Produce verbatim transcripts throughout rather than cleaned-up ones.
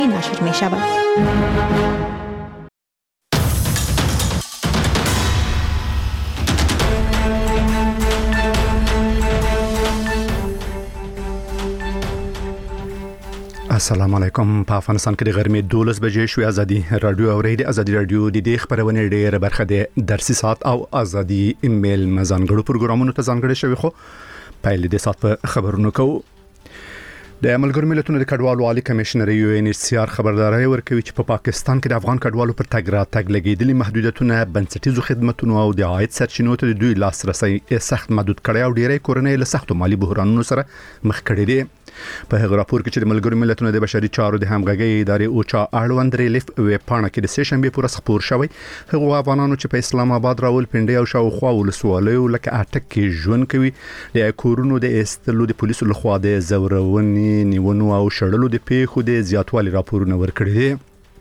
نشر می شود. السلام علیکم. په افغانستان کې د غرمې دولس بجې شوې. ازادي رادیو اورېدي. ازادي رادیو د دې خبرونه ډېر برخه ده درسي سات او ازادي ایمیل مزانګړو پروګرامونو ته ځانګړي شوی. خو پایله د سات په خبرونو کو د ملګرو ملتونو د کډوالو عالی کمشنر یو ان ایچ سی آر خبرداري ورکوي چې په پا پاکستان کې د افغان کډوالو پر تګ را تګ لګیدلي محدودیتونه، بنسټیزو خدماتو او د عاید سرچینو ته د دوی لاسرسي سخت محدود کړي او ډېرې کورنۍ له سختو مالی بحرانونو سره مخ کړي دي. په هغه راپور کې چې د ملګرو ملتونو د بشري چارو د همغږي ادارې اوچا اړوند ریلیف ویب پاڼه کې د سه شنبه پر خبر شوی، هغه افغانانو چې په اسلام آباد راولپنډي او شاوخوا ولسوالیو لکه اټک کې ژوند کوي د کورونو د استلو د پولیسو لخوا د زورونې نیونو او شړلو د پیښو د زیاتوالي راپورونه ورکړي دي.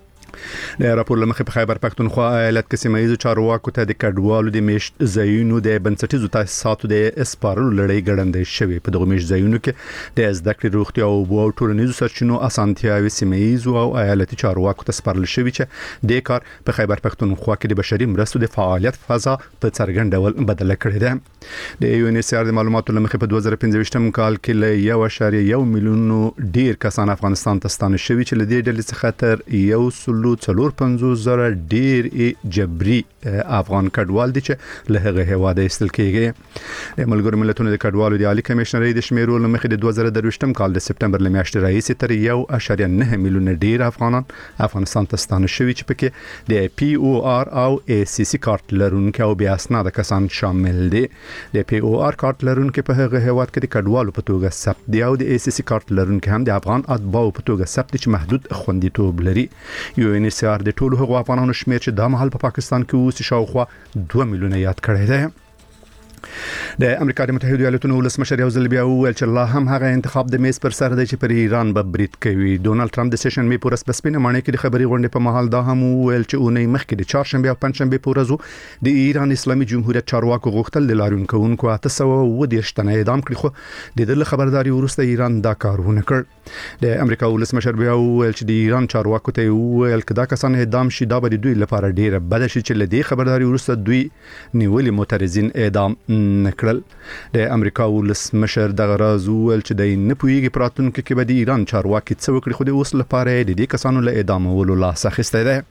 د راپور لمخې په خیبر پښتونخوا ایالت کې سیمایي چارواکو ته د کډوالو د میشت ځایونو د بنسټیزو تاسیساتو د اسپارلو لړۍ ګړندې شوی. په دغه میشت ځایونو کې د زده کړې، روغتیا او ټولنیزو سرچینو اسانتیاوي سیمایي او ایالتي چارواکو ته سپارل شوی چې د کار په خیبر پښتونخوا کې د بشري مرستو د فعالیت فضا په څرګند ډول بدله کړې ده. د یو ان ایچ سی آر د معلوماتو لمخې په دوه زره پنځه ویشت کال کې له یو اعشاریه یو میلیون ډیر کسان افغانستان ته ستانه شوي چې له دې ډلې څخه تر یو سلو څلور پنځوس زره ډیر جبري افغان کډوال دي چې له هغه هواده استل کېږي. د ملګرو ملتونو د کډوالو د عالی کمشنرۍ د شمیرو لمخې د دوه زره درویشت کال د سپتمبر لمیاشتې راهیسې تر یو اعشاریه نه میلیون ډیر افغانان افغانستان ته ستانه شوي چې پکې د پی او آر او ای سی سی کارت لرونکي او بیا اسناد کسان شامل دي. د پی او آر کارت لرونکي په هغه هواد کې د کډوالو په توګه ثبت دي او د ای سی سی کارت لرونکي هم د افغان اتباعو په توګه ثبت دي چې محدود خوندیتوب لري. یو ان ایچ سی آر د ټولو هغو افغانانو شمیر چې د مهال په پاکستان کې اوس شاوخوا دوه میلیونه یاد کړی دی. د امریکا د متحده ایالاتونو ولسمشر یو ځل بیا وویل چې الله هم هغه انتخاب د میز پر سر دی چې پر ایران به برید کوي. ډونالد ټرمپ د سیشن می پورس بسپینه معنی کې د خبري غونډې په محل دا هم وویل چې اونۍ مخکې د چهارشنبه او پنځشنبه پورزو د ایران اسلامي جمهوریت چارواکو غوښتل د لاریون کوونکو اته سوه و دېرش تنه اعدام کړي، خو د دې خبرداري وروسته ایران دا کار ونه کړ. د امریکا ولسمشر بیا وویل چې د ایران چارواکو ته وویل چې دا کسان اعدام شي دا به دوی لپاره ډیره بد شي چې له دې خبرداري وروسته دوی نیولي معترضین اعدام نکړل. د امریکا ولسمشر دغه راز وویل چې د نه پویږي پراتونکو کې به د ایران چارواکي څه وکړي، خو د اوس لپاره د دې کسانو له اعدامولو لاس اخیستی دی.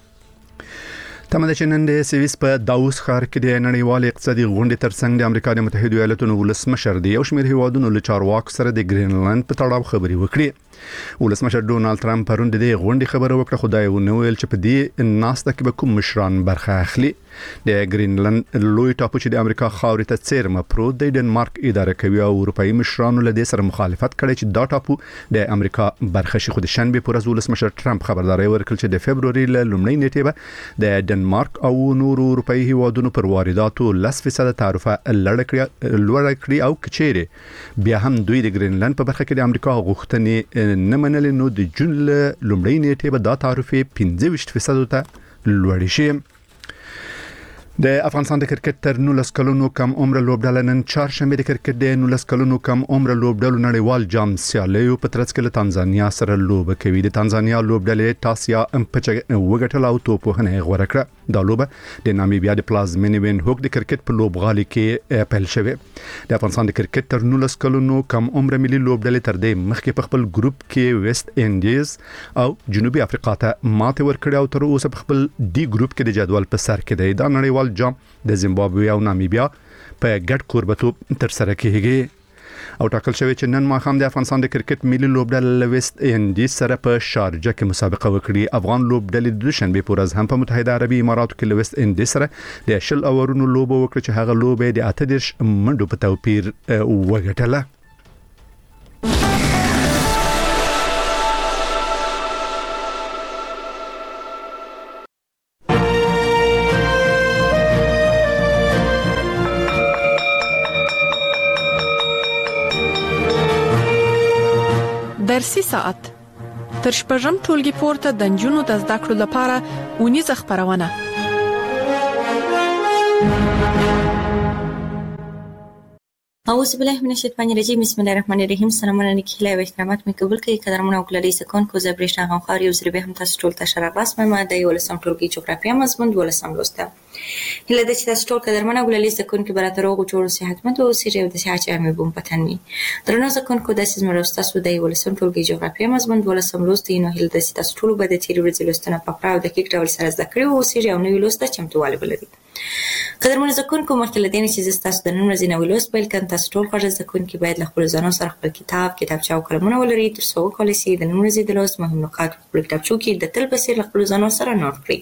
تمه ده چې نن د سویس په داووس ښار کې د نړیوال اقتصادي غونډې ترڅنګ د امریکا د متحده ایالاتونو ولسمشر د یو شمېر هیوادونو له چارواکو سره د ګرینلند په تړاو خبرې وکړي. ولسمشر ډونالد ټرمپ پرون د دې غونډې خبره وکړه، خو دا یې ونه ویل چې په دې ناسته کې به کوم مشران برخه اخلي. د ګرینلند لوی ټاپو چې د امریکا خاورې ته څیرمه پروت دی، ډنمارک اداره کوي او اروپאי مشرانو له دې سره مخالفت کړي چې دا ټاپو د امریکا برخه شي. خو د شنبه پر ورځ ولسمشر ټرمپ خبرداري ورکړه چې د فبرवरी له لومړۍ نیټې به د ډنمارک او نورو اروپאי هیوادونو پر وارداتو لس فیصد تعرفه لوړ کړي او کچېره بیا هم دوی د ګرینلند په برخه کې د امریکا غوښتنې نه منلې، نو د جون له لومړۍ نیټې به دا تعرفه پنځه ویشت فیصد ته لوړ شي. د افغانستان د کرکټ تر نولس کلونو کم عمر لوبډله نن چهارشنبه د کرکټ د نولس کلونو کم عمر لوبډلو نړیوال جام سیالیو په ترڅ کې له تانزانیا سره لوبه کوي. د تانزانیا لوبډلې تاسیا امپچ وګټل او توپ وهنه غوړه کړه. دا لوبه د نامیبیا د پلازمینې وین هوک د کرکټ په لوبغالي کې پیل شوه. د افغانستان د کرکټ تر نولس کلونو کم عمر ملي لوبډلې تر دې مخکې په خپل ګروپ کې ویسټ انډیز او جنوبي افریقا ته ماته ورکړه او تر اوسه په خپل ډي ګروپ کې د جدول په سر کې دی. دا نړیوال جام د زیمبابوې او نامیبیا په ګډ کوربتوب تر سره کیږي او ټاکل شوی چې نن ماښام د افغانستان د کرکټ ملي لوبډله ویسټ انډیز سره په شارجه کې مسابقه وکړي. افغان لوبډلې د دوشنبه پر ورځ هم په متحده عربي اماراتو کې ویسټ انډیز سره د شل اورونو لوبه وکړه چې هغه لوبه د اته دېرش منډو په توپیر وګټله. درسي ساعت تر شپږم ټولګي پورته د نجونو د زده کړو لپاره اونیزه خبرونه. أعوذ بالله من الشیطان الرجیم. بسم الله الرحمن الرحیم. سلامونه نیکی و احترامات می قبول کړئ قدرمنو او ګلالي سکونکو زه برېښنا غوښار یو ځل بیا هم تاسو ټول ته ښه راغلاست. ما د یولسم ټولګي جغرافیه مضمون دولسم لوست ده. هیله ده چې تاسو ټول قدرمنو او ګلالي سکونکو به راته روغ او جوړ او صحتمند اوسئ او د صحت جامې به مو په تن وي. درنو سکونکو داسې زموږ ستاسو د یولسم ټولګي جغرافیه مضمون دولسم لوست دی. نو هیله ده چې تاسو ټول به د تېرې ورځې لوستنه په پوره او دقیق ډول سره زده کړي اوسئ او نوي لوست ته چمتووالی ولرئ. قدرمنو زکونکو مخکې له دې نه چې زه ستاسو د نن ورځې نوی لوست پیل کړم، تاسو ټول خوږه زدهکوونکي باید له خپلو ځانونو سره خپل کتاب، کتابچه او قلمونه ولرئ تر څو وکولی شئ د نن ورځې د لوست مهم نقاط په خپلو کتابچو کې د تل په څېر له خپلو ځانونو سره نوټ کړئ.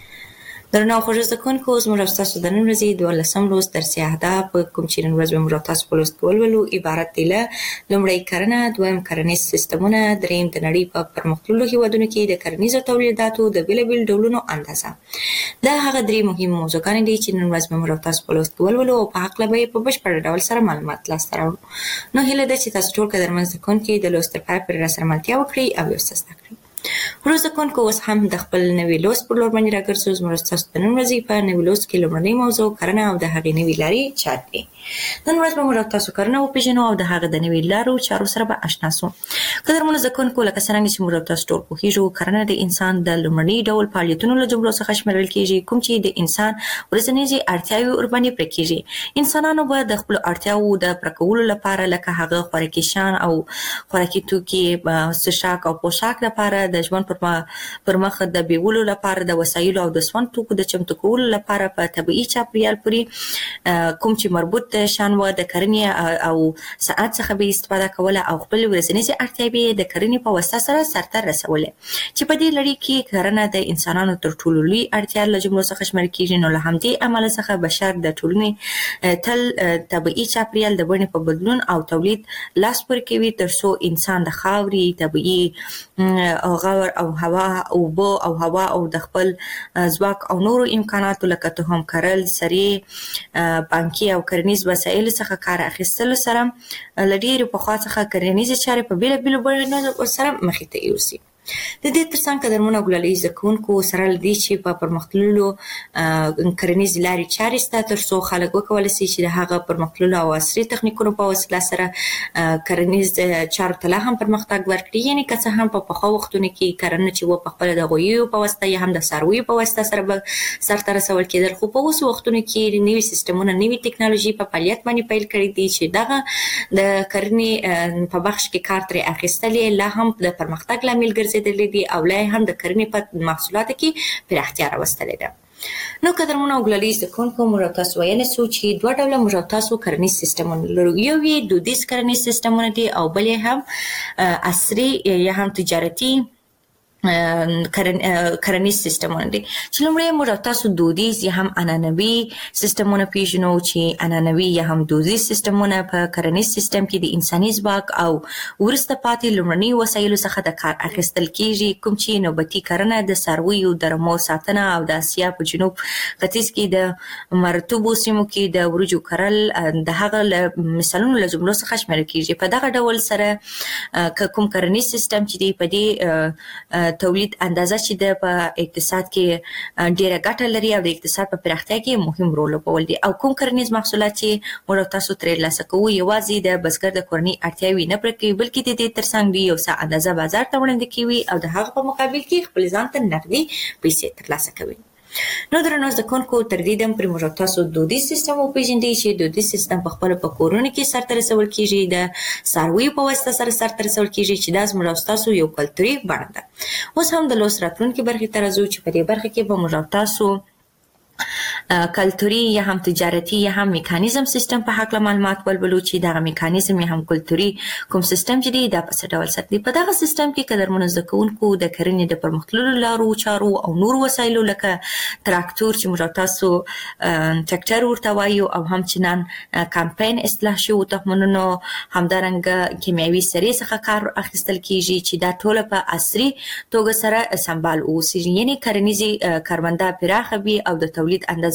درنو او خوږه زدهکوونکو زموږ او ستاسو د نن ورځې دولسم لوست درسي اهداف کوم چې نن ورځ به موږ او تاسو په لوست کې ولولو عبارت دی له لومړی کرنه، دویم کرنیز سیستمونه، دریم د نړۍ په پرمختللو هېوادونو کې د کرنیزو تولیداتو د بېلابېلو ډولونو اندازه. دا هغه درې مهم موضوعګانې دي چې نن ورځ به موږ او تاسو په لوست کې ولولو او په هکله به یې په بشپړ ډول سره معلومات لاسته راوړو. نو هیله ده چې تاسو ټول قدرمن زدهکوونکي د لوست تر پایه پورې راسره ملتیا وکړئ او یو څه زده کړئ. ورو زدهکوونکو اوس هم د خپل نوي لوست پر لور باندې راګرځو. زموږ ستاسو د نن ورځې په نوي لوست کې لومړنۍ موضوع کرنه او د هغې نوې لارې چارې دي. نن ورځ به موږ تاسو کرنه وپېژنو او د هغه د نوې لارو چارو سره به اشنا سو. قدرمنو زدهکوونکو لکه څرنګه چې موږ تاسو ټول پوهېږو کرنه د انسان د لومړني ډول فعالیتونو له جملو څخه شمیرل کېږي کوم چې د انسان ورځنیزې اړتیاوې ورباندې پوره کېږي. انسانانو به د خپلو اړتیاوو د پوره کولو لپاره لکه هغه خوراکي شیان او خوراکي توکي، څښاک او پوشاک لپاره د ژوند پر پر مخ د بیولو لپاره د وسایلو او د سون توکو د چمتو کولو لپاره په طبیعي چاپیریال پورې کوم چې مربوط شیان و د کرنې او صنعت څخه به استفاده کوله او خپل ورځنیزې اړتیاوې د کرنې په واسطه سره سرته رسولې چې په دې لړۍ کې کرنه د انسانانو تر ټولو لوی اړتیا له جملو څخه شمیرل کېږي. نو له همدې امله څخه بشر د ټولنې تل طبیعي چاپیریال د بڼې په بدلون او تولید لاس پورې کوي تر څو انسان د خاورې، طبیعي غور او هوا، اوبه او هوا او د خپل ځواک او نورو امکاناتو لکه تخم کرل، سرې، بانکي او کرنیز وسایلو څخه کار اخیستلو سره له ډېرې پخوا څخه کرنیزې چارې په بېلابېلو بڼو سره مخې ته یوسي. د دې ترڅنګ قدرمنو او ګلالي زدهکوونکو سره له دې چې په پرمختللو کرنیزې لارې چارې شته تر څو خلک وکولی شي چې د هغه پرمختللو او عصري تخنیکونو په وسیله سره کرنیز چارو ته لا هم پرمختګ ورکړي. یعنې که څه هم په پخوا وختونو کې کرنه چې وه پخپله د غویو په واسطه یا هم د څارویو په واسطه سره به سرته رسول کېدل، خو په اوس وختونو کې نوي سیستمونه، نوي ټکنالوژي په فعالیت باندې پیل کړي دي چې دغه د کرنې په بخش کې کار ترې اخیستل یې لا هم د پرمختګ لامل ګرځي دي او لا هم د کرنې په محصولاتو کې پراختیا راوستلې ده. نو قدرمنو او ګلالي زدهکوونکو موږ او تاسو ویلی سو چې دوه ډوله موږ او تاسو کرنیز سیستمونه لرو. یو یې دودیز کرنیز سیستمونه دي او بل یې هم عصري یا هم تجارتي کرنیز سیستمونه دي. چې لومړی موږ او تاسو دودیز یا هم عنعنوي سیستمونه پېژنو چې عنعنوي یا هم دودیز سیستمونه په کرنیز سیستم کې د انساني ځواک او وروسته پاتې لومړني وسایلو څخه د کار اخیستل کېږي کوم چې نوبتي کرنه د څارویو د رمو ساتنه او د اسیا په جنوب ختیځ کې د مرطوبو سیمو کې د وریجو کرل د هغه مثالونو له جملو څخه شمیرل کېږي. په دغه ډول سره کوم کرنیز سیستم چې دی په دې تولید اندازه چې د په اقتصاد کې ډیره ګټه لري او د اقتصاد په پراختیا کې مهم رول لوبول دي. او کوم کرنیز محصولات چې موږ تاسو ترې ترلاسه کوو یوازې د بزګر د کورنۍ اړتیاوې نه پوره کوي بلکې د دې ترڅنګ دوی یو څه اندازه بازار ته وړاندې کوي او د هغه په مقابل کې خپل ځان ته نغدي پیسې ترلاسه کوي. نو درنو زدهکوونکو تر دې دم پرې موږ تاسو دودیز سیستم وپېژندئ چې دودیز سیستم په خپله په کورونو کې سرته رسول کېږي، د څارویو په واسطه سره سرته رسول کېږي چې دا زموږ ستاسو یو کلتوري بڼه ده. اوس هم د لوست راتلونکې برخې ته راځو چې په دې برخه کې به موږ تاسو کلتوري یا هم تجارتي یا هم میکانیزم سیستم په هکله معلومات ولولو چې دغه میکانیزم یا هم کلتوري کوم سیستم چې دی دا په څه ډول سره دی. په دغه سیستم کې قدرمنو زدهکوونکو د کرنې د پرمختللو لارو چارو او نورو وسایلو لکه تراکتور چې موږ تاسو ټریکټر ورته وایو او همچنان کمپاین اصلاح شوو تخمونو همدارنګه کیمیاوي سرې څخه کار اخیستل کېږي چې دا ټوله په عصري توګه سره سمبال اوسي. یعنې کرنیزې کارمنده پراخه وي او د تولید اندازه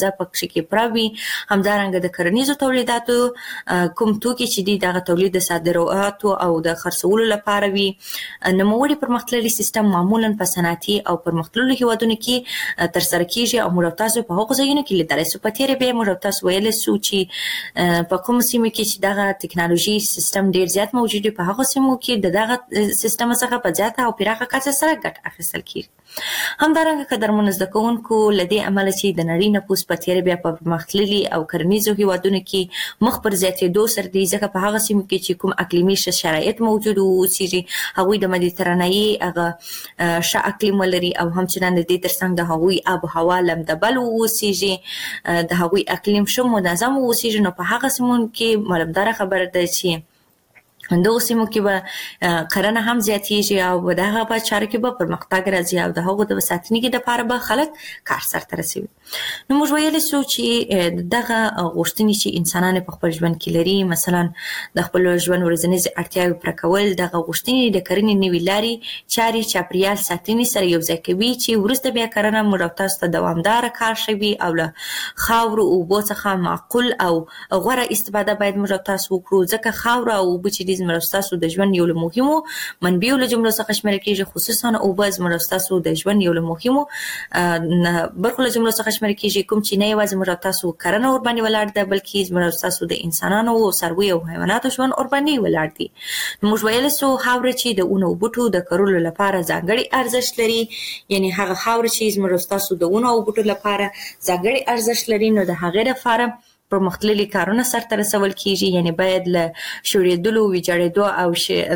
اندازه پکې کې پراوي. همدارنګه د کرنیزو تولیداتو کوم توکي چې دي دغه تولید د صادراتو او د خرڅولو لپاره وي. نوموړي پرمختللي سیستم معمولا په صنعتي او پرمختللو هیوادونو کې تر سره کیږي او موږ تاسو په هغو ځایونو کې لیدلی سو. په تېره بیا موږ تاسو ویلی سو چې په کوم سیمو کې چې دغه ټکنالوژي سیستم ډیر زیات موجود دی، په هغو سیمو کې د دغه سیستم څخه په زیاته او پراخه کچه سره ګټه اخیستل کیږي. همدارنګه قدرمنو زده کوونکو له دې امله چې د نړۍ نفوس په تېره بیا په پرمختللي او کرنیزو هیوادونو کې مخ پر زیاتېدو سره دی، ځکه په هغه سیمو کې چې کوم اقلیمي ښه شرایط موجود اوسېږي، هغوی د مدیترانهیي هغه ښه اقلیم ولري او همچنان د دې ترڅنګ د هغوی آب و هوا لمدبل واوسېږي، د هغوی اقلیم ښه منظم واوسېږي. نو په هغه سیمو کې معلومداره خبره ده چې دغو سیمو کې به کرنه هم زیاتېږي او دغه په چارو کې به پرمختګ راځي او د هغو د ساتنې دپاره به خلک کار سرته رسوي. نو موږ ویلی سو چې دغه غوښتنې چې انسانان په خپل ژوند کې لري، مثلا د خپل ژوند ورځنیزې اړتیاوې پوره کول، دغه غوښتنې د کرنې نوې لارې چارې چاپریال ساتنې سره یو ځای کوي چې وروسته بیا کرنه موږ او تاسو ته دوامداره کار شوي او له خاورو اوبو څخه معقول او غوره استفاده باید موږ او تاسو وکړو، ځکه خاوره او اوبه چې دي زموږ ستاسو د ژوند یو له مهمو منبعو له جملو څخه شمیرل کېږي، خصوصا اوبه زموږ ستاسو د ژوند یو له مهمو برخو له جملو څخه شمیرل کېږي، کوم چې نه یوازې موږ تاسو کرنه ورباندې ولاړ ده، بلکې زموږ تاسو د انسانانو او څارویو او حیواناتو ژوند ورباندې ولاړ دي. موږ ویلی سو خاوره چې د ونو او بوټو د کرلو لپاره ځانګړی ارزښت لري، یعنې هغه خاوره چې زموږ تاسو د ونو او بوټو لپاره ځانګړی ارزښت لري، نو د هغې لپاره پرمختللي کارونه سرته رسول کیږي، یعنی باید له شوړېدلو، ویجاړېدو او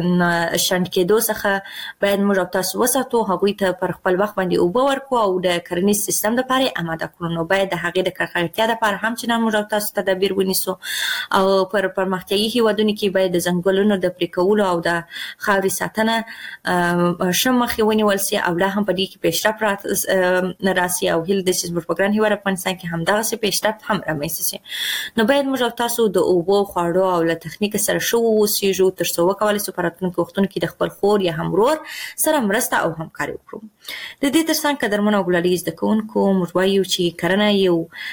شنډ کېدو څخه باید موږ او تاسو وساتو، هغوی ته پر خپل وخت باندې اوبه ورکړو او د کرنیز سیستم دپاره یې اماده کړو. نو باید د هغې د ککړتیا دپاره هم چندان موږ او تاسو تدابیر ونیسو او پر پرمختیایي هیوادونو کې باید د ځنګلونو د پرې کولو او د خاورې ساتنه ښه مخې ونیول سي او لا هم په دې کې پیشرفت راسي او هیله ده چې زموږ په ګران هېواد افغانستان کې همدغسې پیشرفت هم رامنځته سي. نو باید موږ او تاسو د اوبو، خواړو او له تخنیک سره ښه واوسېږو تر څو وکولی سو په راتلونکو وختونو کې د خپل خور یا هم ورور سره مرسته او همکاري وکړو. د دې ترڅنګ قدرمنو او ګلالي زده کوونکو موږ وایو چې کرنه یو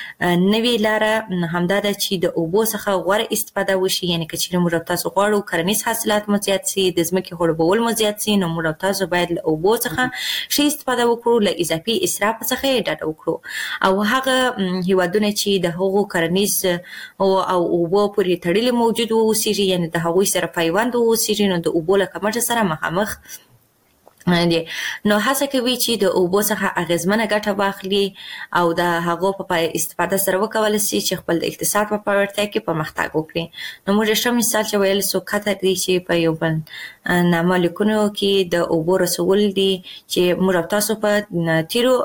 نوې لاره همدا ده چې د اوبو څخه غوره استفاده وشي، یعنې که چېرې موږ او تاسو غواړو کرنیز حاصلات مو زیات سي، د ځمکې خړوبول مو زیات سي، نو موږ او تاسو باید له اوبو څخه ښه استفاده وکړو، له اضافي اسراف څخه یې ډډه وکړو او هغه هیوادونه چې د هغو کرنیز او او اوبو پورې تړلي موجود واوسېږي، یعنې د هغوی سره پیوند واوسېږي، نو د اوبو له کمښت سره مخامخ دي، نو هڅه کوي چې د اوبو څخه اغیزمنه ګټه واخلي او د هغو په استفاده سره وکولی سي چې خپل د اقتصاد په پیاوړتیا کې پرمختګ وکړي. نو موږ ښه مثال چې ویلی سو قطر دی چې په یو بل نامه لیکونو کې د اوبو رسول دي چې موږ او تاسو په تیرو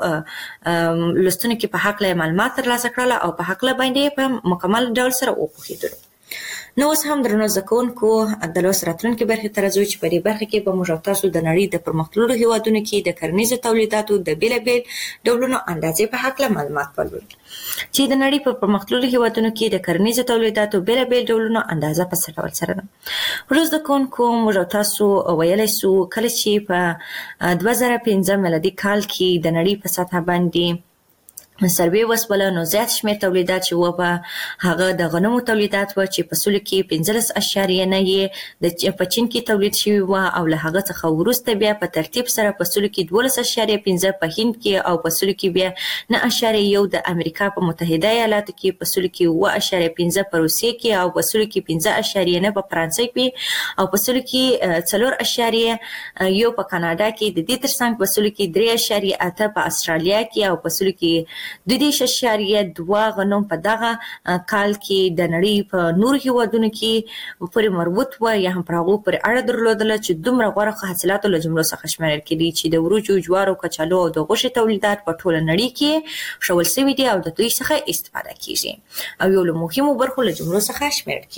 لوستونو کې په هکله معلومات ترلاسه کړله او په هکله باندې په مکمل ډول سره وپوهېدلو. نو اوس هم درنو زده کوونکو د لوست راتلونکې برخې ته راځو چې په دې برخه کې به موږ او تاسو د نړۍ د پرمختللو هیوادونو کې د کرنیزو تولیداتو د بېلابېل ډولونو اندازې په هکله معلومات ولولو، چې د نړۍ په پرمختللو هیوادونو کې د کرنیزو تولیداتو بېلابېل ډولونو اندازه په څه ډول سره ده. ورو زده کوونکو موږ او تاسو ویلی سو کله چې په دوه زره پنځه میلادي کال کې د نړۍ په سطحه باندې سروې وسوله، نو زیات شمېر تولیدات چې وه په هغه د غنمو تولیدات وه چې په سلو کې پنځلس اشاریه نه یې د په چین کې تولید شوي وه او له هغه څخه وروسته بیا په ترتیب سره په سلو کې دولس اشاریه پنځه په هند کې او په سلو کې بیا نه اشاریه یو د امریکا په متحده ایالاتو کې، په سلو کې اووه اشاریه پنځه په روسیې کې او په سلو کې پنځه اشاریه نه په فرانسې کې او په سلو کې څلور اشاریه یو په کاناډا کې، د دې ترڅنګ په سلو کې درې اشاریه اته په استرالیا کې او په سلو کې دوه دېرش اشاریه دوه غنم په دغه کال کې د نړۍ په نورو هیوادونو کې پورې مربوط وه یا هم پر هغو پورې اړه درلودله چې دومره غوره حاصلاتو له جملو څخه شمیرل کېدي چې د وریجو، جوارو، کچالو او د غوښې تولیدات په ټوله نړۍ کې ښول سوي دي او د دوی څخه استفاده کېږي او یو له مهمو برخو له جملو څخه شمیرل کېږي.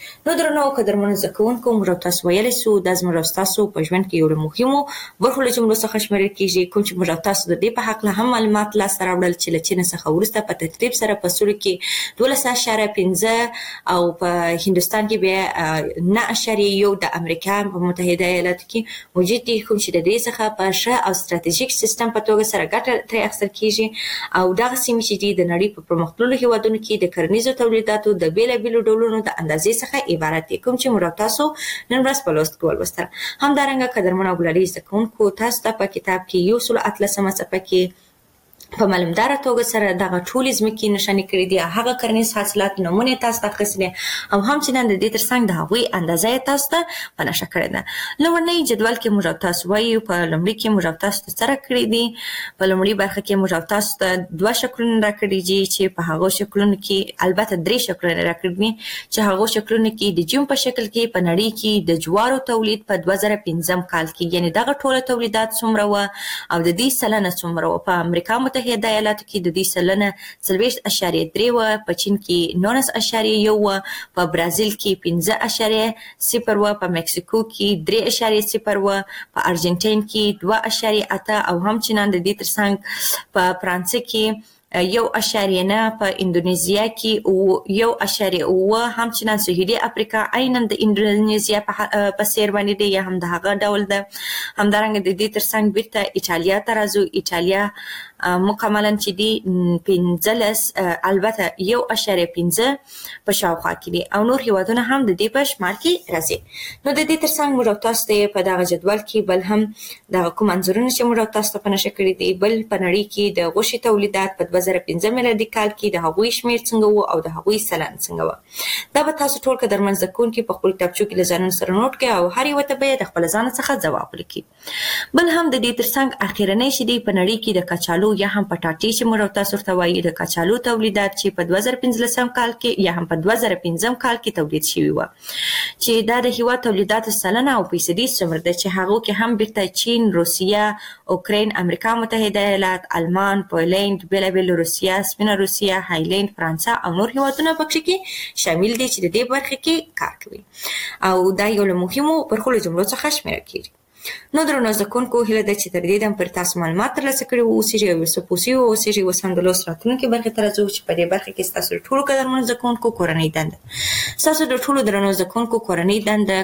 نو درنو قدرمنو زکونکو موږ تاسو ویلې سو د زموږ تاسو په ژوند کې یو مهمو برخو له جملو څخه شمېرل کیږي کوم چې موږ تاسو د دې په حق له هم معلومات لاس راوړل چې له چین څخه ورسته په ترتیب سره په سوري کې دولس اعشاریه پنځه او په هندستان کې بیا نه اعشاریه یو د امریکا په متحده ایالاتو کې موجود دي کوم چې د دې څخه په ښه او ستراتیژیک سیستم په توګه سره ګټه ترې اخیستل کیږي او دغه سیمې چې د نړۍ په پرمختللو هیوادونو کې د کرنیزو تولیداتو د بیلابېلو ډولونو د اندازې څخه عبارت دي کوم چې موږ تاسو نن ورځ په لوست کې ولوستل. همدارنګه قدرمنو او ګلالي زکونکو تاسو ته په کتاب کې یو سل اتلسمه صفحه کې په معلومدار توګه سره دغه ټول ځمکې نشانې کړې دي هغه کرنیز حاصلات نمونه تاسو ته اخیستلې او هم چې نن د دې ترڅنګ د هغوی اندازه تاسو ته په نشه کړې ده. لومړنی جدول کې موږ تاسو وایو په لومړي کې موږ تاسو ته سره کړې دي په لومړي برخه کې موږ تاسو ته دوه شکلونه راکړي دي چې په هغه شکلونو کې البته درې شکلونه راکړي دي چې هغه شکلونه کې د جون په شکل کې په نړۍ کې د جوارو تولید په دوه زره پنځم کال کې یعنی دغه ټول تولیدات څومره و او د دې سلنه څومره و په امریکا متحده ایالاتو کې د دې سلنه څلوېښت اعشاریه درې وه په چین کې نولس اعشاریه یو وه په برازیل کې پنځه اعشاریه صفر وه په مکسیکو کې درې اعشاریه صفر وه په ارجنټاین کې دوه اعشاریه اته او هم چې نن د دې ترڅنګ په فرانسه کې یو اعشاریه نه په اندونیزیا کې او یو اعشاریه اوه هم چې نن سویلي افریقا عیناً د اندونیزیا په څیر باندې دی یا هم د هغه ډول ده. همدارنګه د دې ترڅنګ بیرته ایټالیا ته راځو. ایټالیا مکملاً چې دی پنځلس البته یو اعشاریه پنځه په شاوخوا کې دي او نور هیوادونه هم د دې په شمار کې راځي. نو د دې ترڅنګ موږ تاسو ته په دغه جدول کې بل هم د کوم انځورونه چې موږ تاسو ته په نشه کړي دي بل په نړۍ کې د غوښې تولیدات په دوه زره پنځه میلادي کال کې د هغوی شمیر څنګه وو او د هغوی سلنه څنګه وه. دا به تاسو ټول قدرمن زکونکي په خپل کتابچو کې له ځانونو سره نوٹ کړئ او هر یو ته به د خپل ځان څخه ځواب ولیکئ. بل هم د دې ترڅنګ اخیرنۍ چې دی په نړۍ کې د کچالو یا هم پټاټې چې موږ تاسو ته وایي د کچالو تولیدات چې په دوه زره پنځلسم کال کې یا هم په دوه زره پنځم کال کې تولید شوي وه چې دا د هیواد تولیداتو سلنه او فیصدي څومره ده چې هغو کې هم بیرته چین، روسیه، اوکراین، امریکا متحده ایالات، آلمان، پولینډ، بیلابېل روسیه، سپینه روسیه، هایلینډ، فرانسه او نور هیوادونه پکې کې شامل دي چې د دې برخه کې کار کوي او دا یو له مهمو برخو له جملو څخه شمیرل کیږي. نو درنو زکونکو هیله ده چې تر دې دم پر تاسو معلومات ترلاسه کړي اوسئ او څه پوسی اوسئ او سم د لوست راتلونکي برخه ته راځو چې په دې برخه کې تاسو ټول قدرمن زکونکو کورنۍ دنده تاسو د ټول درنو زکونکو کورنۍ دنده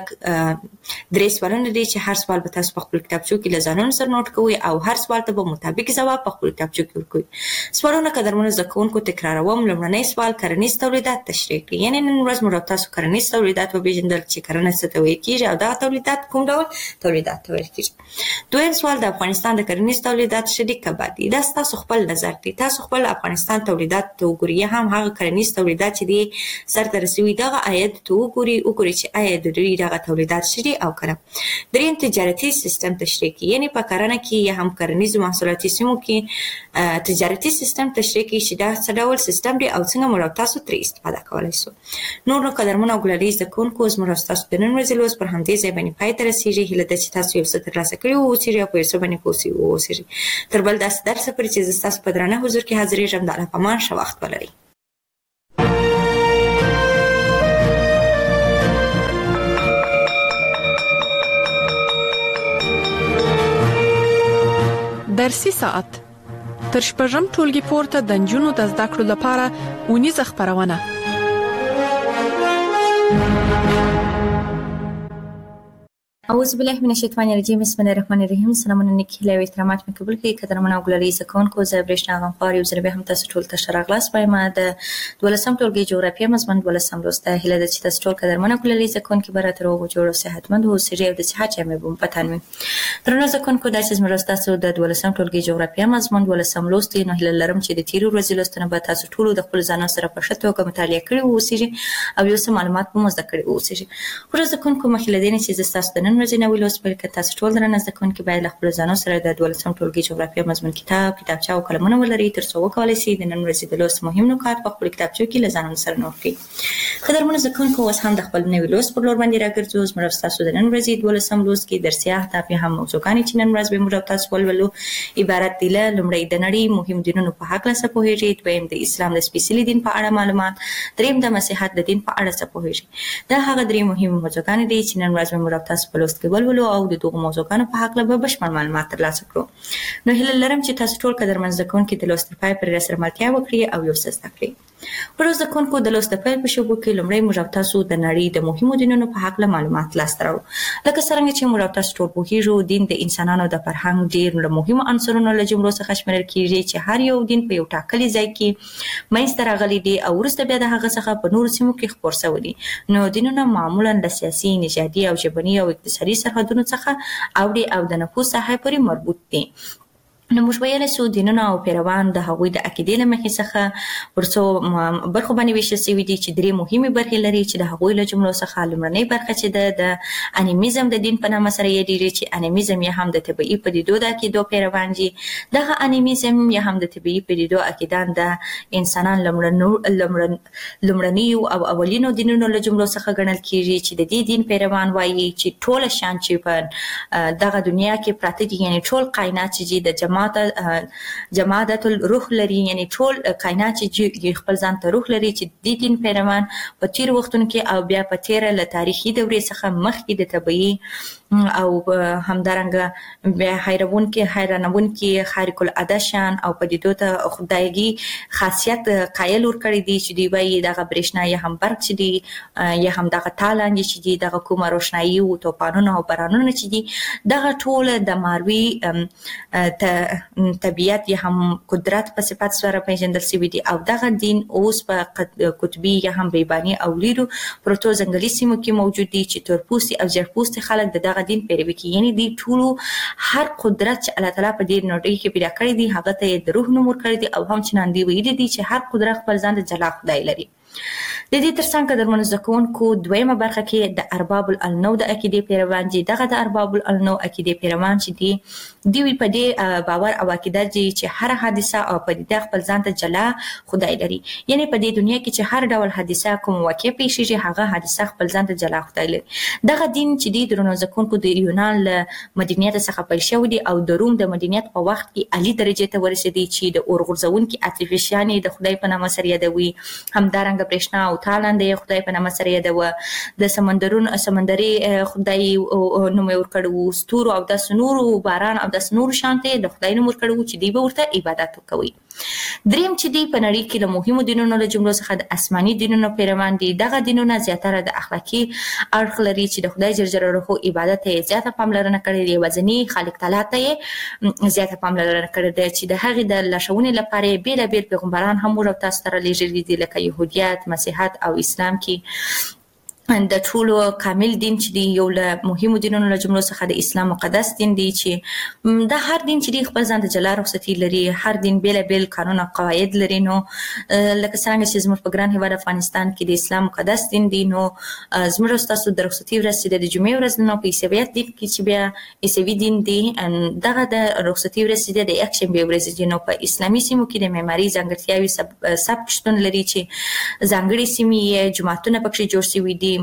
درې سوالونه دي چې هر سوال به تاسو په خپل کتابچو کې لزانون سره نوٹ کوئ او هر سوال ته به مطابق جواب په خپل کتابچو کې ورکوئ. سوالونه قدرمن زکونکو تکراروم. لومړنی سوال کرنیز تولیدات تشریح کړئ یعنی نن ورځ موږ تاسو کرنیز تولیدات وپېژندل چې کرنه څه ته ویل کېږي او دا تولیدات کوم ډول تولیدات ویل کېږي. دویم سوال د افغانستان د کرنیز تولیدات شدید کبا دي. دا تاسو خپل نظر دی. تاسو خپل افغانستان تولیدات ته وګورئ هم هغه کرنیز تولیدات چې دي سرته رسوي دغه عاید ته وګورئ وګورئ چې آیا د دوی دغه تولیدات شدي او کنه. دریم تجارتي سیستم تشریح کړئ یعنی په کرنه کې یا هم کرنیز محصولاتي سیمو کې تجارتي سیستم تشریح کړئ چې دا څه ډول سیستم دی او څنګه موږ تاسو ترې استفاده کولای شو. نور نو قدرمن او ګلالي زکونکو زموږ تاسو د نن ورځې لوست پر همدې ځای باندې پای ته رسیږي. هیله ده چې تاسو یو څه ترلاسه کړي او چې په یو څه باندې پوسی اوسئ. تر بل داسې درس پورې چې تاسو په درانه حضور کې حاضرېږم. د الله په امان ښه وخت ولرئ. درسي ساعت تر شپږم ټولګي پورته د نجونو د زده کړو لپاره اونیزه خبرونه. اعوذ بالله من الشیطان الرجیم. بسم الله الرحمن الرحیم. سلامونه نیکی له احترامات مې قبول کړئ. قدرمن او ګلالي زکونکو زه برېښنا غنخوار یو ځل بیا هم تاسو ټول ته ښه راغلاست وایم. د دولسم ټولګي جغرافیه مضمون دولسم لوست ده. هیله ده چې تاسو ټول قدرمن او ګلالي زکونکو به راته روغ جوړ او صحتمند اوسئ او د صحت جامې به مو په تن وي. درنو زکونکو دا چې زموږ تاسو د دولسم ټولګي جغرافیه مضمون دولسم لوست دی. نو هیله لرم چې د تیرو ورځې لوستنه به تاسو ټول د خپل ځان سره په ښه توګه مطالعه کړئ اوسئ او یو څه معلومات مو زده کړئ اوسئ. خو زکونکو مخکې له دې چې تاسو د نن ورځې نوې لوست پیل کړئ. تاسو ټول درنه زده کوونکي باید له خپلو ځانو سره د دولسم ټولګي جغرافیه مضمون کتاب، کتابچه او قلمونه ولرئ تر څو وکولای شئ د نن ورځې د لوست مهم نکات په خپلو کتابچو کې له ځانونو سره نوٹ کړئ. قدرمنو زده کوونکو، اوس هم د خپل نوي لوست پر لور باندې راګرځو. زموږ ستاسو د نن ورځې دولسم لوست کې درسي اهداف هم موضوعګانې چې نن ورځ به موږ تاسو ولولو عبارت دي له لومړی د نړۍ مهم دینونو په هکله څه پوهیږئ، دویم د اسلام د سپېڅلي دین په اړه معلومات، دریم د مسیحیت د دین په اړه څه پوهیږئ. دا هغه درې مهمې موضوعګانې دي چې نن ورځ به موږ تاسو په لوست کې ولولو او د دغو موضوعګانو په هکله به بشپړ معلومات ترلاسه کړو. نو هیله لرم چې تاسو ټول قدرمن زده کوونکي د لوست پای پر رسره ملتیا وکړي او یو څه زده کړئ. ورځ د کوونکو د لوست پیل په شوبو کې لومړی موږ تاسو د نړۍ د مهمو دینونو په هکله معلومات لاسته راوړو. لکه څرنګه چې موږ تاسو ټول پوهیږو، دین د انسانانو د فرهنګ ډېر له مهمو عنصرونو له جملو څخه شمیرل کیږي چې هر یو دین په یو ټاکلي ځای کې منځته راغلی دی او وروسته بیا د هغه څخه په نورو سیمو کې خپور شوی دی. نو دینونه معمولا له سیاسي، نژادي او ژبني او اقتصادي سرحدونو څخه اوړي او د نفوذ ساحې پورې مربوط دي. نو موږ ویلی سو دینونه او پیروان د هغوی د عقیدې له مخې څخه پر څو برخو باندې ویشل شوي دي چې درې مهمې برخې لري چې د هغوی له جملو څخه لومړنۍ برخه چې ده د انیمیزم د دین په نامه سره یادېږي چې انیمیزم یا هم د طبیعي پدیدو د عقیدو پیروان دي. دغه انیمیزم یا هم د طبیعي پدیدو عقیدان د انسانان لومړنیو او اولینو دینونو له جملو څخه ګڼل کیږي چې د دې دین پیروان وایي چې ټوله شیان چې په دغه دنیا کې پراته دي، یعنی ټول کائنات چې د جماعت جماعت الروح لري، یعنی ټول کائنات چې خپل ځان ته روح لري، چې د دین پیروان په تیر وختونو کې او بیا په تیر له تاریخي دورې څخه مخکې د طبیعي او همدارنګه بیا حیرونکي حیرانونکي خارق العاده شیان او پدیدو ته خدایګي خاصیت قایل ورکړي دي چې دوی وایي دغه برېښنا یا هم برق چې دي یا هم دغه تالاندې چې دي، دغه کومه روښنایي او توپانونه او بارانونه چې دي، دغه ټول د ماروي طبیعت یا هم قدرت په صفت سره پیژندل شوي دي. او دغه دین اوس په قطبي یا هم بیاباني او لیرو پروتو ځنګلي سیمو کې موجود دي چې تورپوستي او ژیړپوستي خلک د دغه دین پیروي کوي. یعنی دوی ټولو هر قدرت چې الله تعالی په دې نړۍ کې پیدا کړی دی هغه ته یې د روح نوم ورکړی دی او هم چنان دی ویلي دي چې هر قدرت خپل ځان د جلا خدای لري. د دې ترڅنګ قدرمنو زده کوونکو دویمه برخه کې د ارباب العنو د عقیدې پیروان دي. دغه د ارباب العنو عقیدې پیروان چې دي دوی په دې باور او عقیده دي چې هر حادثه او پدیده خپل ځان ته جلا خدای لري. یعنی په دې دنیا کې چې هر ډول حادثه کوم واقع پیښیږي هغه حادثه خپل ځان ته جلا خدای لري. دغه دین چې دی درنو زده کوونکو د یونان له مدنیت څخه پیل شوی دی او د روم د مدنیت په وخت کې عالی درجې ته ورسېدی چې د اور غورځونکي عاطفیشانې د خدای په نامه سره یادوي، همدارنګه برېښنا او تالاندې خدای په نامه سره یادوه، د سمندرونو سمندري خدای نوم یې ورکړی و، ستورو او داسې نورو، باران او داسې نورو شانتې د خدای نوم ورکړی و چې دوی به ورته عبادت کوي. دریم چې دی په نړۍ کې له مهمو دینونو له جملو څخه د آسماني دینونو پیروان دي. دغه دینونه زیاتره د اخلاقي اړخ لري چې د خدای جل جلاله عبادت ته زیاته پاملرنه کړې ده، یوازینی خالق تعالی ته زیاته پاملرنه کړې ده چې د هغې د لارښوونې لپاره بېلابېل پیغمبران هم موږ تاسو ته رالېږلي دي، لکه یهودیت، مسیحیت او اسلام کې د ټولو کامل دین چې دی یو له مهمو دینونو له جملو څخه د اسلام مقدس دین دی چې دا هر دین چې دی خپل ځان ته جلا رخصتي لري، هر دین بېلابېل قانون او قواعد لري. نو لکه څرنګه چې زموږ په ګران هېواد افغانستان کې د اسلام مقدس دین دی، نو زموږ ستاسو د رخصتي ورځ چې د جمعې ورځ نو په عیسویت دین کې چې بیا عیسوي دین دی، دغه د رخصتي ورځ چې د یکشنبې ورځ دی. نو په اسلامي سیمو کې د معماري ځانګړتیاوې سب شتون لري چې ځانګړې سیمې یې جوماتونه پکښې جوړ شوي دي،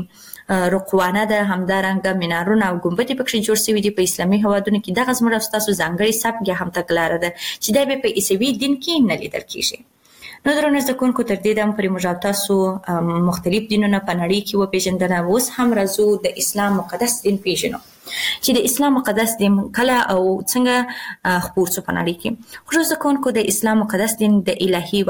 رقوانه ده، همدارنګه منارونه او ګمبدې پکښې جوړ شوي دي. په اسلامي هېوادونو کې دغه زموږ ستاسو ځانګړې سبک یا هم تګلاره ده چې دا بیا په عیسوي دین کې نه لیدل کېږي. نو درنو زده کوونکو تر دې دم پورې موږ تاسو مختلف دینونه په نړۍ کې وپېژندله. اوس هم راځو د اسلام مقدس دین پېژنو چې د اسلام مقدس دین کله او څنګه خپور شو په نړۍ کې. خو زده کوونکو د اسلام مقدس دین د الهي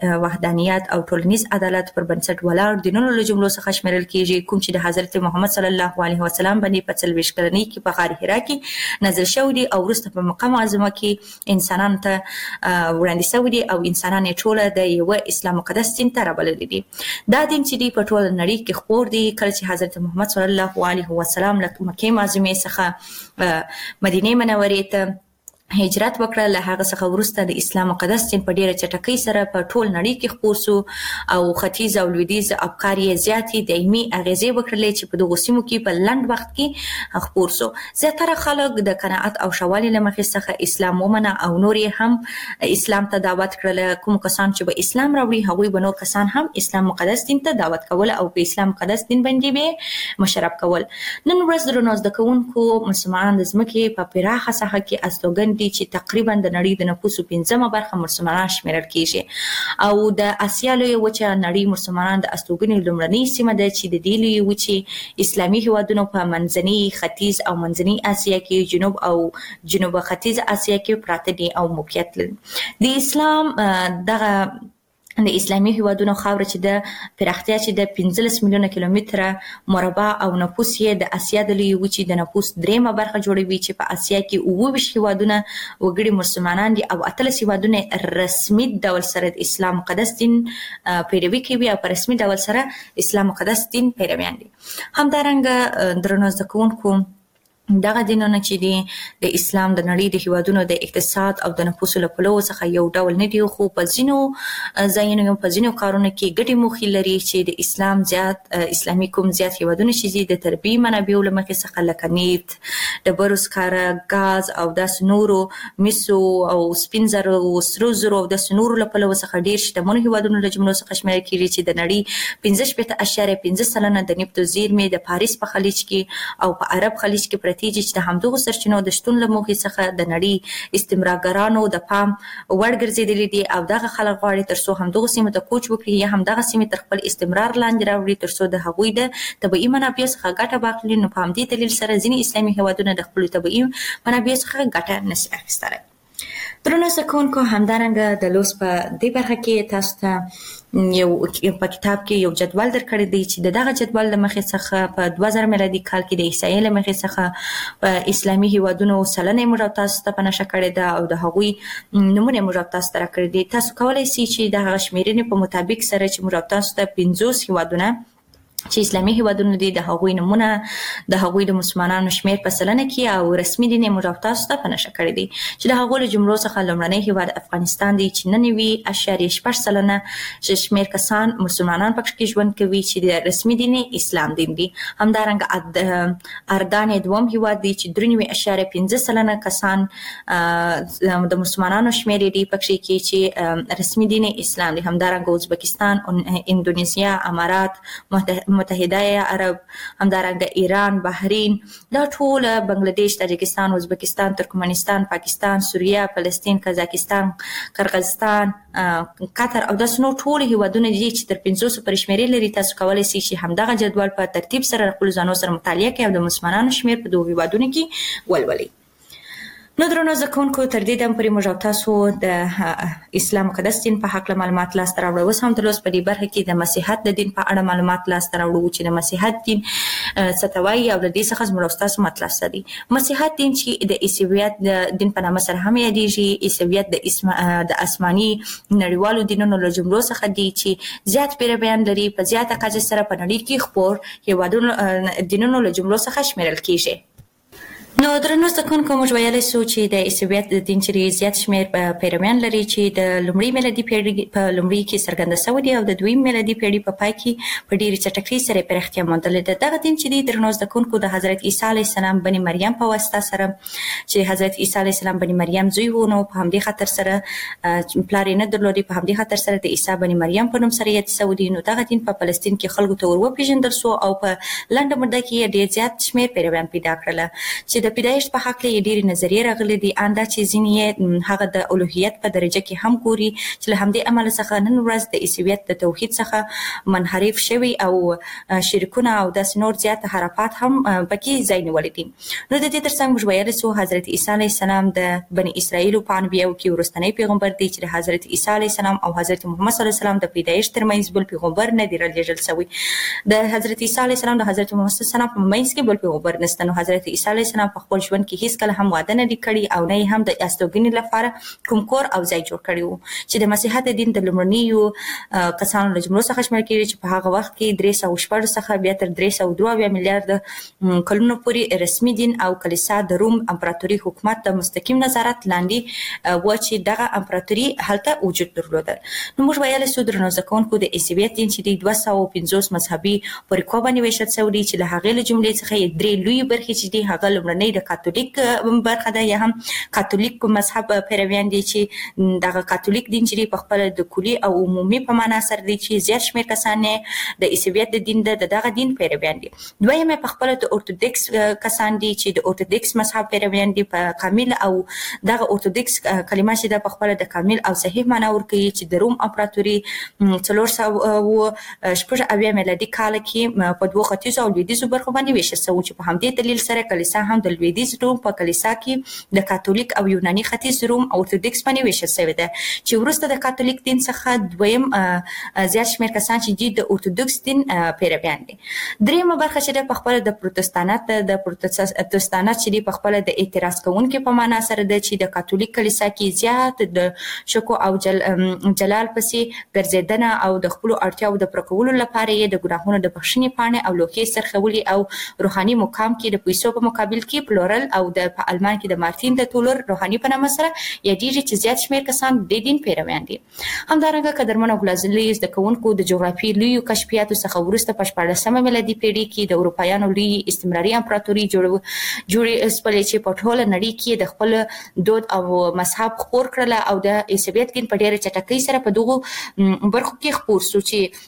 وحدانیت او ټولنیز عدالت پر بنسټ ولاړ دینونو له جملو څخه شمیرل کېږي، کوم چې د حضرت محمد صلی الله علیه وسلم باندې په څلوېښت کلنۍ کې په غار حرا کې نازل شوی دی او وروسته په مکه معظمه کې انسانانو ته وړاندې شوی دی او انسانان یې ټوله د یوه اسلام مقدس دین ته رابللي دي. دا دین چې دی په ټوله نړۍ کې خپور دی کله چې حضرت محمد صلی الله علیه وسلم له مکې معظمې څخه مدینه منورې ته هجرت وکړه. له هغه څخه وروسته د اسلام مقدس دین په ډیره چټکۍ سره په ټول نړۍ کې خپور شو او ختیځ او لویدیځ افکار یې زیاتې دایمي اغیزې وکړلې چې په دغو سیمو کې په لنډ وخت کې خپور شو. زیاتره خلک د قناعت او شوالي له مخې څخه اسلام ومنه او نور یې هم اسلام ته دعوت کړل. کوم کسان چې به اسلام راوړي هغوی به نور کسان هم اسلام مقدس دین ته دعوت کول او په اسلام مقدس دین باندې به مشرف کول. نن ورځ درنو زده کوونکو مسلمانان د ځمکې په پراخه ساحه کې استوګن دي چې تقریبا د نړۍ د نفوسو پنځمه برخه مسلمانان شمیرل کیږي او د اسیا لویه وچه نړۍ مسلمانان د استوګنې لومړنۍ سیمه ده چې د دې لویې وچې اسلامي هیوادونو په منځني ختیځ او منځني اسیا کې جنوب او جنوب ختیځ اسیا کې پراته دي او موقعیت لري. د اسلام دغه د اسلامي هیوادونو خاوره چې د پراختیا چې د پنځلس میلیونه کیلومتره مربع او نفوس یې د اسیا د لویې وچې د نفوس دریمه برخه جوړوي چې په اسیا کې اووه ویشت هیوادونه وګړي مسلمانان دي او اتلس هیوادونه رسمي ډول سره د اسلام مقدس دین پیروي کوي او په رسمي ډول سره اسلام مقدس دین پیرویان دي. همدارنګه درنو زده کوونکو دغه دینونه چې دي د اسلام د نړۍ د هیوادونو د اقتصاد او د نفوسو له پلوه څخه یو ډول نه دي خو په ځینو ځایونو په ځینو کارونو کې ګټې موخې لري چې د اسلام زیات اسلامي کوم زیات هیوادونه چې د طبیعي منابعو له مخې څخه لکه نفت، ډبرو سکاره، ګاز او داسې نورو مسو او سپین زرو او سرو زرو او داسې نورو له پلوه څخه ډېر شتمنو هیوادونو له جملو څخه شمیرل کېږي چې د نړۍ پنځه شپېته اعشاریه پنځه سلنه د نفتو زیرمې د پاریس په خلیج کې او په عرب خلیج کې چې د همدغو سرچینو د شتون له موخې څخه د نړۍ استعمارګرانو د پام وړ ګرځېدلي دي او دغه خلک غواړي تر څو همدغو سیمو ته کوچ وکړي یا همدغه سیمې تر خپل استمرار لاندې راوړي تر څو د هغوی د طبیعي منابعو څخه ګټه واخلي. نو په همدې دلیل سره ځینې اسلامي هیوادونه د خپلو طبیعي منابعو څخه ګټه نشي اخیستلی. درنو زده کوونکو همدارنګه د لوست په دې برخه کې تاسو ته یو په کتاب کې یو جدول درکړی دی چې د دغه جدول له مخې څخه په دوه زره میلادي کال کې د احصایې له مخې څخه په اسلامي هیوادونو سلنه یې موږ تاسو ته په نښه کړې ده او د هغوی نومونه موږ تاسو ته راکړي دي. تاسو کولی شئ چې د هغه شمیرنې په مطابق سره چې موږ تاسو ته پنځوس هیوادونه چې اسلامي هیوادونه دي د هغوی نمونه د هغوی د مسلمانانو شمیر په سلنه کې او رسمي دین موږ تاسو ته په نښه کړی دی چې د هغو له جملو څخه لومړنی هیواد افغانستان دی چې نهه نوي اعشاریه شپږ سلنه شمیر کسان مسلمانان پکې ژوند کوي چې د رسمي دین اسلام دین دی. همدارنګه اردن دوم هیواد دی چې درې نوي اعشاریه پنځه سلنه کسان د مسلمانانو شمیر دی پکې کې چې رسمي دین اسلام دی. همدارنګه ازبکستان، اندونیزیا، امارات متحده عرب، همدارنګه ایران، بحرین، دا ټول بنگلاديش، تاجکستان، ازبکستان، ترکمنستان، پاکستان، سوریه، فلسطین، قزاقستان، قرغیزستان، قطر او داسې نور ټول هیوادونه دي چې تر پنځوسو پورې شمیرې لري. تاسو کولی شئ چې همدغه جدول په ترتیب سره خپلو ځانو سره مطالعه کړئ او د مسلمانانو شمیر په دغو هیوادونو کې ولولئ. نو درنو زده کوونکو تر دې دم پورې موږ تاسو د اسلام مقدس دین په هکله معلومات لاسته راوړو. اوس هم د لوست په دې برخه کې د مسیحیت د دین په اړه معلومات لاسته راوړو چې د مسیحیت دین څه ته وایي او د دې څخه زموږ تاسو مطلب څه دي. مسیحیت دین چې د عیسویت د دین په نامه سره هم یادېږي. عیسویت د اسم د آسماني نړیوالو دینونو له جملو څخه دي چې زیات پیرویان لري، په زیاته کچه سره په نړۍ کې خپور هیوادونو دینونو له جملو څخه شمیرل کیږي. نو درنو زده کوونکو موږ ویلی سو چې د عیسویت د دین چې زیات شمیر پیرویان لري چې د لومړۍ میلادي پیړۍ په لومړۍ کې څرګنده شوی دی او د دویم میلادي پیړۍ په پای کې په ډېرې چټکۍ سره پراختیا موندلې ده. دغه دین چې دی درنو زده کوونکو د حضرت عیسی علیه السلام بني مریم په واسطه سره چې حضرت عیسی علیه السلام بني مریم زوی و، نو په همدې خاطر سره پلار یې نه درلودی، په همدې خاطر سره د عیسی بني مریم په نوم سره یاد شوی دی. نو دغه دین په فلسطین کې خلکو ته ور وپېژندل سو او په لنډه موده کې ډېر زیات شمیر پیرویان پیدا کړل چې د پیدایښت په حق کې ډېرې نظریې راغلي دي. اندا چې ځینې هغه د الوهیت په درجه کې هم ګوري چې له همدې امله څخه نن ورځ د عیسویت د توحید څخه منحرف شوي او شرکونه او داسې نور زیات حرفات هم پکې ځای نیولی دي. نو د دې تر څنګ موږ ویلی سو حضرت عیسی علیه السلام د بني اسرائیلو په انبیاو کې وروستنی پیغمبر دی چې د حضرت عیسی علیه السلام او حضرت محمد صلی الله علیه وسلم د پیدایښت ترمنځ بل پیغمبر نه دی رالیږل شوی. د حضرت عیسی علیه السلام د حضرت محمد صلی الله علیه وسلم په منځ کې بل پیغمبر نشته. نو حضرت عیسی علیه السلام په خپل ژوند کې هیڅ کله هم واده نه کړی او نه هم د استوګنې لپاره کوم کور او ځای جوړ کړی وو چې د مسیحیت دین د لومړنیو کسانو له جملو څخه شمېرل کېږي چې په هغه وخت کې درې سوه شپږ څخه بیا تر درې سوه دوه اویا میلیارډ کلونو پورې رسمي دین او کلیسا د روم امپراتوري حکومت د مستقیم نظارت لاندې و چې دغه امپراتوري هلته وجود درلود. نو موږ ویل سو درنو ځکونکو د عیسویت دین چې د دوه سوه پنځوس مذهبي طریقو باندې ویشل شوی چې له هغې له جملې څخه درې لوی برخې چې دي هغه لومړنۍ د کاتولیک برخه ده یا هم کاتولیک مذهب پیرویان دي چې دغه کاتولیک دین چې په خپل د کلی او عمومي په معنا سره دي چې زیات شمېر کسان د عیسویت د دین د دغه دین پیرویان دي. دویم په خپل د اورتودکس کسان دي چې د اورتودکس مذهب پیرویان دي په کامل او دغه اورتودکس کلمه چې د په خپل د کامل او صحیح معنا ورکوي چې د روم امپراتوري څلور سوه شپږ اویا میلادي کال کې په دوه ختیځو او لویدیځو برخو باندې ویشل شوی چې په همدې دلیل سره کلیسا هم د لویدیځ روم په کلیسا کې د کاتولیک او یوناني ختیځ روم اورتودکس باندې ویشل شوی ده چې وروسته د کاتولیک دین څخه دویم زیات شمېر کسان چې دي د اورتودکس دین پیرویان دي. دریمه برخه چې په خپل د پروتستانت د پروتستانت چې په خپل د اعتراض کوونکو په معنا سره د چې د کاتولیک کلیسا کې زیات د شکو او جل جلال پسې ګرځیدنه او د خپل اړتیاو د پرکولو لپاره یې د ګناهونو د بخښنې پاڼې او لوکي سرخولي او روحاني مقام کې د پیسو په مقابل کې پلورل او د په المان کې د مارتین د تولر روحاني په نامه سره یادېږي چې زیات شمېر کسان د دین پیرویان دي. همدارنګه قدرمنو غلازلي د کوونکو د جغرافي لوی کشفیاتو څخه وروسته په شپاړسمه میلادي پیړۍ کې د اروپایانو لوی استعماري امپراتوري جوړ جوړې سپلې چې په ټوله نړۍ کې د خپل دود او مذهب خپور کړل او د عیسویت دین په ډېره چټکۍ سره په دغه برخو کې خپور شو چې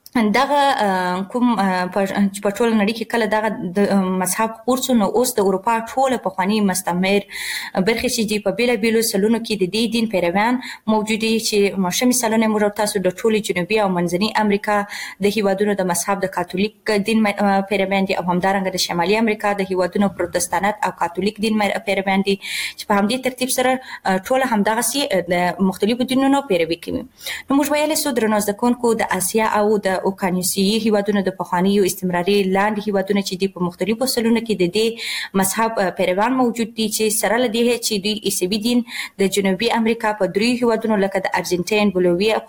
دغه کوم په ټول نړۍ کې کله دغه د مذهب خپور شو نو اوس د اروپا ټوله پخواني مستعمر برخې چې دی په بیل بیلو سلونو کې د دې دین پیروان موجود دي چې ماشه مثالونه موږ تاسو د ټولي جنوبي او منځني امریکا د هیوادونو د مذهب د کاتولیک دین پیروان دي او همدارنګه د شمالي امریکا د هیوادونو پروتستانت او کاتولیک دین پیروان دي چې په همدې ترتیب سره ټول همدغه سي د مختلفو دینونو پیروي کوي. نو موږ ویل سو درنو ځکونکو د اسیا او د اوکانیسیایي هیوادونو د پخوانیو استعماري لاندې هیوادونو چې د په مختلفو سلونو کې د دې مذهب پیروان موجود دي چې سره لدی چې دوی عیسوي دین د جنوبي امریکا په درې هیوادونو لکه د ارجنټاین، بولیویا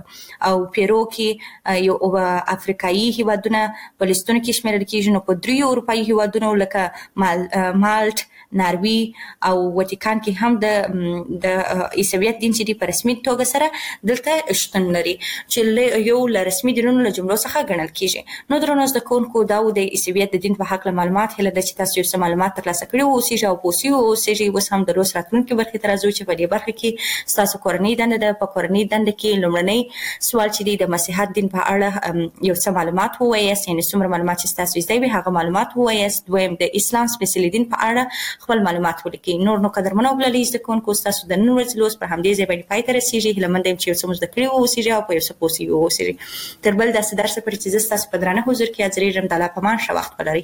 او پیرو کې یو افریقایي هیوادونه په لستونو کې شمیرل کېږي نو په درې اروپایي هیوادونو لکه مال مالټ، ناروی او واتیکان کې هم د د عیسویت دین چې په رسمي توګه سره دلته شتون لري چې یو ل رسمي دینونو له جملو څخه ګڼل کېږي. نو درنو زده کوونکو دا د عیسویت د دین په حق معلومات هله د چې تاسو یو څه معلومات ترلاسه کړي وو اوسې او پوسی او اوسې اوس هم د روس راتلونکي برخې تر ازو چې په دې برخه کې تاسو کورنۍ دنده د په کورنۍ دنده کې لومړنۍ سوال چې د مسیحیت دین په اړه یو څه معلومات ووایاست یعنی څومره معلومات چې تاسو زده وي هغه معلومات ووایاست. دویم د اسلام سپیشل دین په اړه خپل معلومات ولیکئ. نور نو قدرمنو غللي زده کوونکو تاسو د نن ورځې لوس پر همدې ځای باندې پای ته رسیږي. هلمند يم چې یو څه مو زده کړي وو اوسې او په یو څه پوسی وو اوسې تر بل داسې درس پر چې تاسو په درانه حضور کې حاضرې رم د الله په امان ښه وخت ولرئ.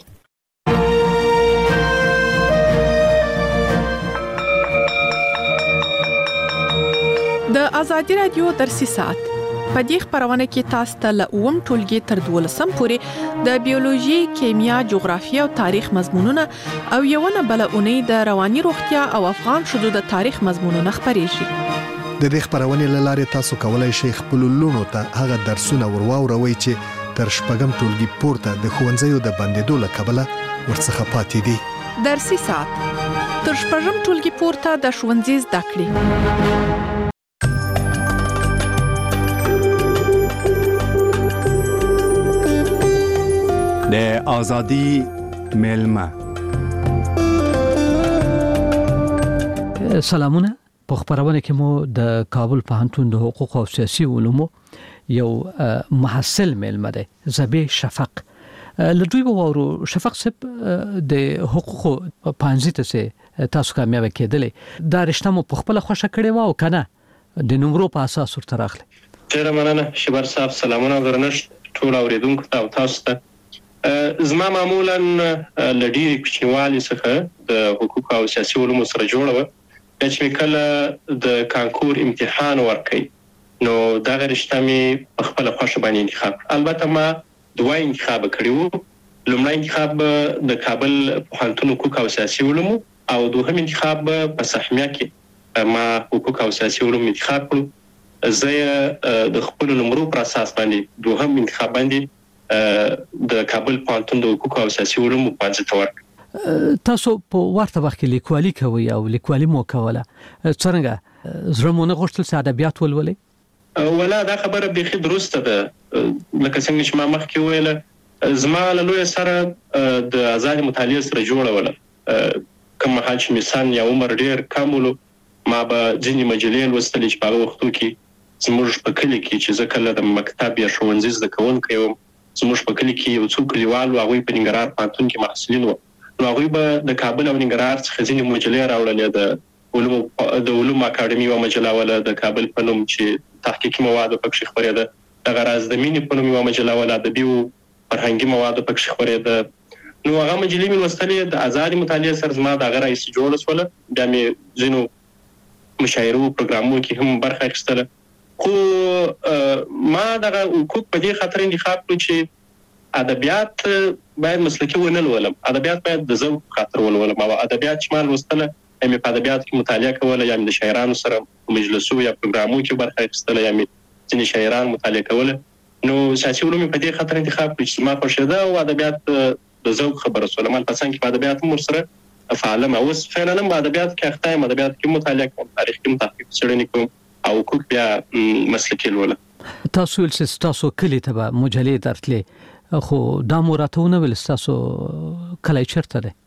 د ازادي رادیو درسي ساعت په دې خبرونه کې تاسو ته له اوم ټولګي تر دولسم پورې د بیولوژي، کیمیا، جغرافیه او تاریخ مضمونونه او یوونه بلونه د رواني روغتیا او افغان شذو د تاریخ مضمونونه خبرېږي. د دې خبرونې لاره تاسو کولای شئ خپل لونو ته هغه درسونه ورواوروي چې تر شپږم ټولګي پورته د ښوونځیو د بندیدو له کبله ورڅخه پاتې دي. درسي ساعت تر شپږم ټولګي پورته د ښوونځي زده کړې. د ازادي ملما سلامونه. په خبرونه کې مو د کابل پوهنتون د حقوق او سیاسي علومو یو محصل ملما دی زبې شفق. لدوی وورو شفق صاحب د حقوق پانځه ته تاسو کامیاب کېدلې دا رښتا مو په خپل خوښه کړې و او کنه د نمبرو په اساس ورته راغلی؟ ډیره مننه شبر صاحب. سلامونه درنښت ټول اوریدونکو ته او تاسو ته. زما معمولا لډيري کوچنیوالي څخه د حقوق او سیاسي علومو سره جوړه و چې کله د کانکور امتحان ورکړي نو دا رښتا مې په خپل خوښه باندې انتخاب. البته ما دوه انتخاب کړی وو. لومړی انتخاب د کابل پوهنتون حقوق او سیاسي علوم او دوهم انتخاب په سهمیه کې ما حقوق او سیاسي علوم انتخاب کړ. زه د خپل نمرو پر اساس باندې دوهم انتخاب باندې د کابل پوهنتون د حقوق او سیاسي علوم په ځای تورک. تاسو په ورته وخت کې لیکوالي کوي او لیکوالي مو کوله، څنګه زرمونه غوښتل چې ادبیات ولولئ؟ ولا دا خبره به درسته ده، لکه څنګه چې ما مخکې ویله زما له لوی سره د آزاد مطالعه سره جوړوله. کوم مهال چې مثلا یا عمر ډیر کم ولو ما به ځینې مجلې لوستلې چې په هغه وختو کې زموږ په کلی کې چې زه کله د مکتب یا ښوونځي زده کوونکی وم، زموږ په کلی کې یو څو کلیوال وو، هغوی په ننګرهار پوهنتون کې محصلین وو، نو هغوی به د کابل او ننګرهار څخه ځینې مجلې راوړلې. د علومو د علومو اکاډمي یوه مجله وله د کابل په نوم چې تحقیقي مواد پکښې خپرېده، دغه راز د مینې په نوم یوه مجله وله ادبي او فرهنګي مواد پکښې خپرېده. نو هغه مجلې مې لوستلې، د آزادې مطالعې سره زما د هغه راهیسې جوړه شوله. بیا مې ځینو مشاعرو پروګرامونو کې هم برخه اخیستله. خو ما دغه حقوق په دې خاطر انتخاب کړو چې ادبیات باید مسلکي ونه لولم، ادبیات باید د ذوق خاطر ولولم. او ادبیات چې ما لوستله یا مې په ادبیاتو کې مطالعه کوله، یا مې د شاعرانو سره مجلسو یا پروګرامونو کې برخه اخیستله، یا مې ځینې شاعران مطالعه کوله. نو سیاسي علوم په دې خاطر انتخاب کړو چې ما خوښېده او ادبیات د ذوق خبره شوله. ما په څنګ کې په ادبیات هم ورسره فعال یم، اوس فعلا هم په ادبیات کې اخته یم، ادبیات کې مطالعه کوم، تاریخ کې تحقیق څېړنې کوم او حقوق بیا مسلکي لوله. تاسو ول چې تاسو کلی ته به مجلې درتلې، خو دا مو راته ونه ویل تاسو کلی چېرته دی؟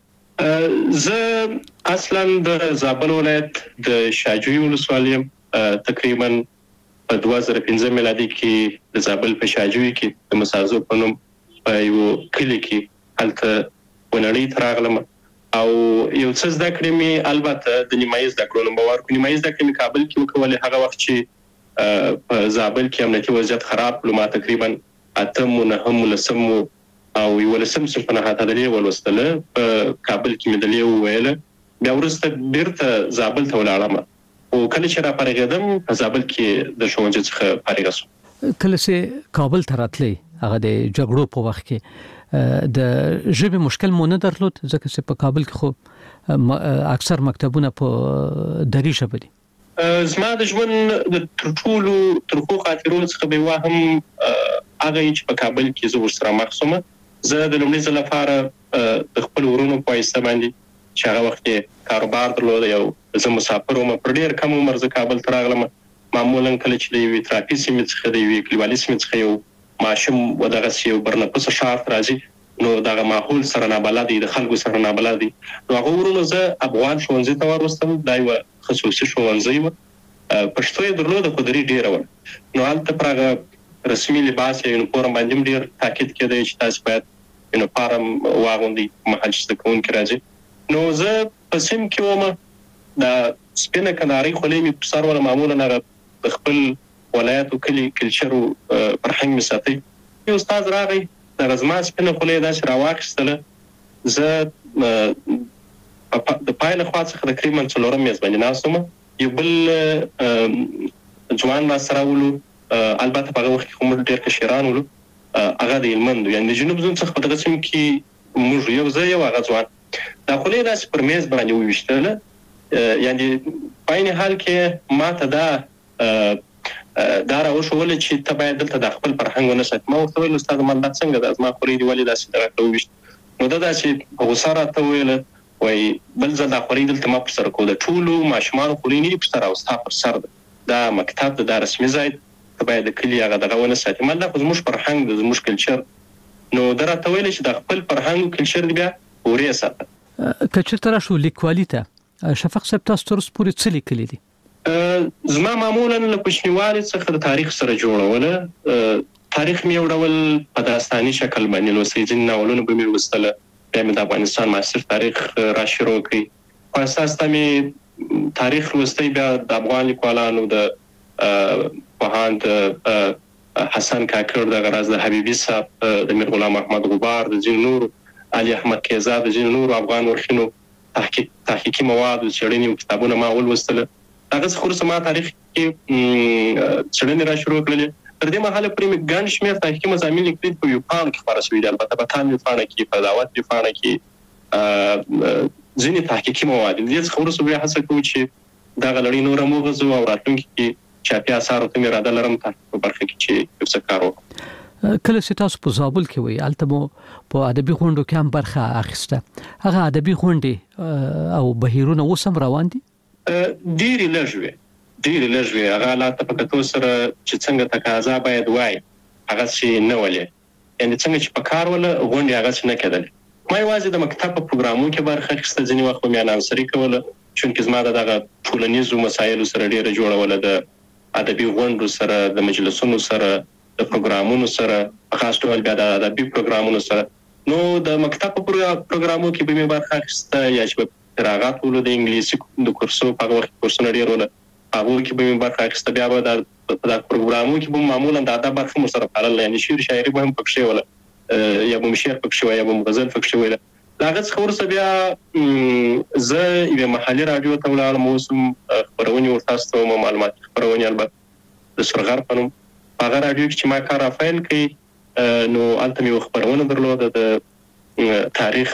زه اصلا د زابل ولایت د شاجوی ولسوالۍ یم. تقریبا په دوه زره پنځه میلادي کې د زابل په شاجوی کې د مسازو په نوم په یو کلی کې هلته ونړۍ ته راغلم او یو څه زده کړې مې البته د نیمایي زده کړو نوم به ورکړو. نیمایي زده کړې مې کابل کې وکولې، هغه وخت چې په زابل کې امنیتي وضعیت خراب کړو. ما تقریبا اتم و نهم و لسم او یولسم صنف نه حتی د لیو ولوستله، په کابل کې مې د لیو وویله. بیا وروسته بیرته زابل ته ولاړم او کله چې را فارغېدم په زابل کې د ښوونځي څخه فارغه شوم. کله چې کابل ته راتلې هغه د جګړو په وخت کې د ژبې مشکل مو نه درلود؟ ځکه چې په کابل کې خو اکثر مکتبونه په دري ژبه دي. زما د ژوند د تر ټولو ترخو خاطرو څخه به واهم هغه چې په کابل کې زه ورسره مخ شوم. زه د لومړي ځل لپاره د خپل ورونو په واسطه باندې چې هغه وخت کاروبار درلود، یو زه مسافر وم، پر ډېر کم عمر زه کابل ته راغلم. معمولا کله چې د یوې ترافي سیمې څخه د یوې کلیوالي سیمې څخه یو ماشوم و دغسې یو برنپسه ښار ته راځي، نو دغه ماحول سره نابلد دی، د خلکو سره نابلد دی. نو هغه ورونو زه افغان ښوونځي ته وروستم، دا یوه خصوصي ښوونځی وه، پښتو یې درلوده خو دري ډېره وه. نو هلته پر هغه رسمي لباس یا یونیفورم باندې هم ډېر تاکید کېده چې تاسې باید یونیفورم واغوندئ مهال چې زده کوونکي راځي. نو زه په سیم کې وم، د سپینه کنارۍ خولۍ مې په سر وله، معمولا هغه د خپل ولایت او کلي کلچر او فرهنګ مې ساتئ. یو استاد راغی، دغه زما سپینه خولۍ یې داسې راواخیستله. زه د پای له خوا څخه تقریبا څلورم میز باندې ناست وم، یو بل ځوان راسره راولو، البته په هغه وخت کې خو موږ ډېر کشران ولو، هغه د هلمند و، یعنې د جنوب زون څخه په دغه سیمه کې موږ یو زه یو هغه ځوان. دا خولۍ داسې پر میز باندې وویشتله، یعنې په عین حال کې ما ته دا دا راوښوله چې ته باید دلته د خپل فرهنګ ونه ساتې. ما ورته ویل استاده ما دا څنګه ده، زما خولۍ دې ولې داسې دغه کړه وویشت؟ نو ده داسې په غوسه راته وویله، وایي بل ځل دا خولۍ دلته ما پر سر کوو، د ټولو ماشومانو خولۍ نه دي پر سر او ستا پر سر ده، دا مکتب ده، دا رسمي ځای ده، ته باید د کلي هغه دغه ونه ساتې. ما دا خو زموږ فرهنګ ده، زموږ کلچر. نو ده راته ویله چې د خپل فرهنګ او کلچر دې بیا ورې ساته. که چېرته راشو لیکوالي ته، شفق صاحب تاسو تر اوسه پورې څه لیکلي دي؟ زما معمولا له کوچنیوالي څخه د تاریخ سره جوړوله. تاریخ مې یو ډول په داستاني شکل باندې لوستی، ځینې ناولونه به مې لوستله، بیا مې د افغانستان معاصر تاریخ را شروع کړی. په اساس ته مې تاریخ لوستی، بیا د افغان لیکوالانو د پوهاند حسن کاکړ، دغه راز د حبیبي صاحب، د میر غلام احمد غبار، د ځینو نورو علي احمد کیزا، د ځینو نورو افغان ورخینو تحقیق تحقیقي مواد او څېړنې او کتابونه ما ولوستله. هغه څخه وروسته ما تاریخ کې څېړنې را شروع کړلې. تر دې مهاله پرې مې ګڼ شمېر تحقیقي مضامین لیکلي په یو پاڼه کې خپاره شوي دي. البته په تام پاڼه کې په دعوت پاڼه کې ځینې تحقیقي مواد دي. څه خبره سو بیا هڅه کوو چې دا غلړی نور موغزو او راتلونکي کې چاپی اثر ته مې اراده لرم په برخه کې چې یو څه کار وکړم. کله چې تاسو په زابل کې وي البته مو په ادبي غونډو کې هم برخه اخیسته. هغه ادبي غونډې او بهیرونه وسم روان دي؟ ډېری لږوي ډېری لږوي هغه لا ته په کتو سره چې څنګه تقاضا باید وای هغه څه نه ولې یعنی څنګه چې په کار ولا غونډې هغه څه نه کېدل. ما یوازې د مکتب په پروګرامونو کې برخه اخیسته. ځینې وخت مې اناونسري کوله چې زما دغه ټولنیزو مسایلو سره ډېره جوړوله د ادبي غونډو سره د مجلسونو سره د پروګرامونو سره خاص ډول بیا د ادبي پروګرامونو سره. نو د مکتب په پروګرامونو کې به مې برخه اخیسته یا چې فراغت ولود د انګلیسي د کورسو په وخت کورسونه ډېر ول هغه کې به مې برخه اخیسته. بیا به د پروګرامونو کې به معمولا د ادب برخه مو سره فعال یعنی شعر شاعري به هم پکښې ول یا به شعر پکښې وای یا به غزل پکښې وای. هغه څه ورسره بیا زه یو محلي رادیو ته ولاړم اوسم خبرونه ورتاسو ته معلومات خبرونه البته د سرغر په نوم هغه رادیو چې ما کار افایل کوي نو الته مې خبرونه درلوده د تاریخ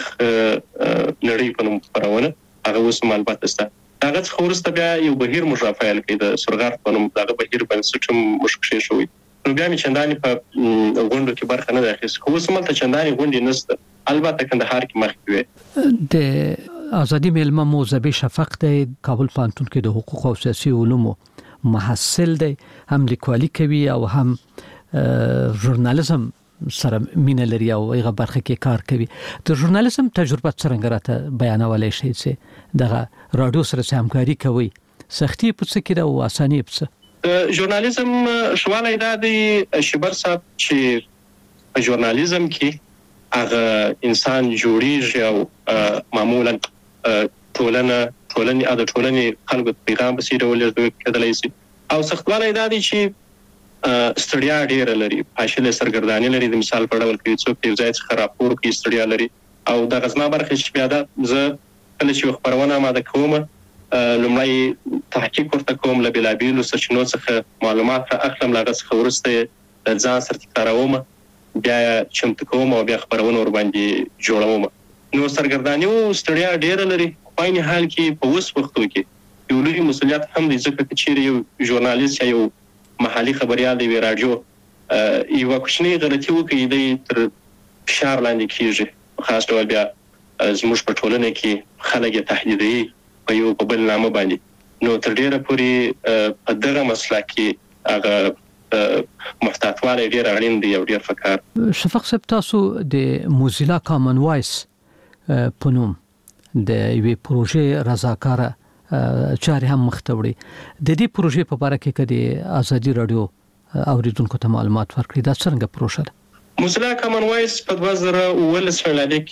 لړۍ په نوم خبرونه هغه اوس البته سته. هغه څه ورسته بیا یو بهیر مو افایل کوي د سرغر په نوم هغه بهیر باندې سټم مشکل شوی. نو بیا مې چندانې په غونډو کې برخه نه اخیسته. خو اوس ملته چندانې غونډې نشته. البته کندهار کې مخکې وي. د ازادي مېلمه مو زبی شفق د کابل پوهنتون کې د حقوق او سیاسي علومو محصل دی. هم لیکوالي کوي او هم ژورنالیزم سره مینه لري او هغه برخه کې کار کوي. د ژورنالیزم تجربه څنګه راته بیانولای شي چې دغه رادیو سره همکاري کوي سختي په څه کې او اساني په څه؟ ژورنالیزم شواله دا دی شبر صاحب چې په ژورنالیزم کې هغه انسان جوړیږي او معمولا ټولنه ټولنې اده ټولنې خلکو پیغام بسې ډول کېدلای شي او سختوالی دا دی چې ستړیا ډیره لري فاصله سرګردانی لري. د مثال په ډول کې څوک یو ځای څخه راپور کوي ستړیا لري او د غزما برخه چې بیا دا زه کله چې خبرونه ماده کوم لومړی تحقیق ورته کوم له بلابیلو سرچینو څخه معلومات اخلم لاغه څخه ورسته ځان سره تکراروم بیا چمتو کوم او بیا خبرونه ور باندې جوړوم. نو سرګردانی او ستړیا ډیره لري. په این حال کې په اوس وختو کې یو لوی مسؤلیت هم دی ځکه چې یو ژورنالیست یا یو محلي خبريال دی رادیو یو کوچنی غلطي وکړي د تر فشار لاندې کیږي. خاص ډول بیا زموږ په ټولنه کې خلک تهدیدوي په یو په بل نامه باندې. نو تر ډیره پورې په دغه مسله کې هغه محتاطواله ډیر اړین دی او ډیر فکر. شفق صاحب تاسو د موزیلا کامن وایس په نوم د یوې پروژې رضاکاره چارې هم مختوړي. د دې پروژې په اړه کې کدي ازادي رادیو اوریدونکو ته معلومات ورکړي دا څنګه پروژه ده؟ موزیلا کامن وایس په دوه زره اوولس میلادي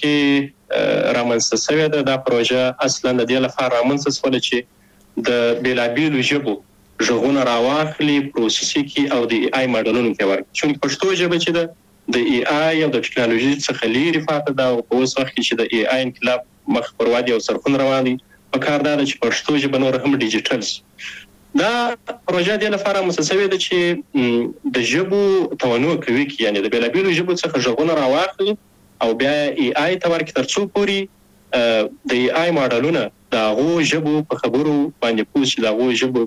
کې رامنځته شوې ده. دا پروژه اصلا د دې لپاره رامنځته شوه چې د بیلابیلو ژبو ژغونه راواخلي پروسس کې او د ای آی ماډلونو کې ورکړي. چې پښتو ژبه چې ده د ای آی او د ټکنالوژي څخه لري فاته ده او په اوس وخت کې چې د ای آی انقلاب مخ پر وادي او سرخون روان دي په کار دا چې پښتو ژبه نور هم ډیجیټل دا پروژه د لپاره مسسوي ده چې د ژبو تنوع کوي کې یعنی د بیلابیلو ژبو څخه ژغونه راواخلي او بیا ای آی ته ورکړي ترڅو پوری د ای آی ماډلونه د غو ژبو په خبرو باندې پوښي د غو ژبو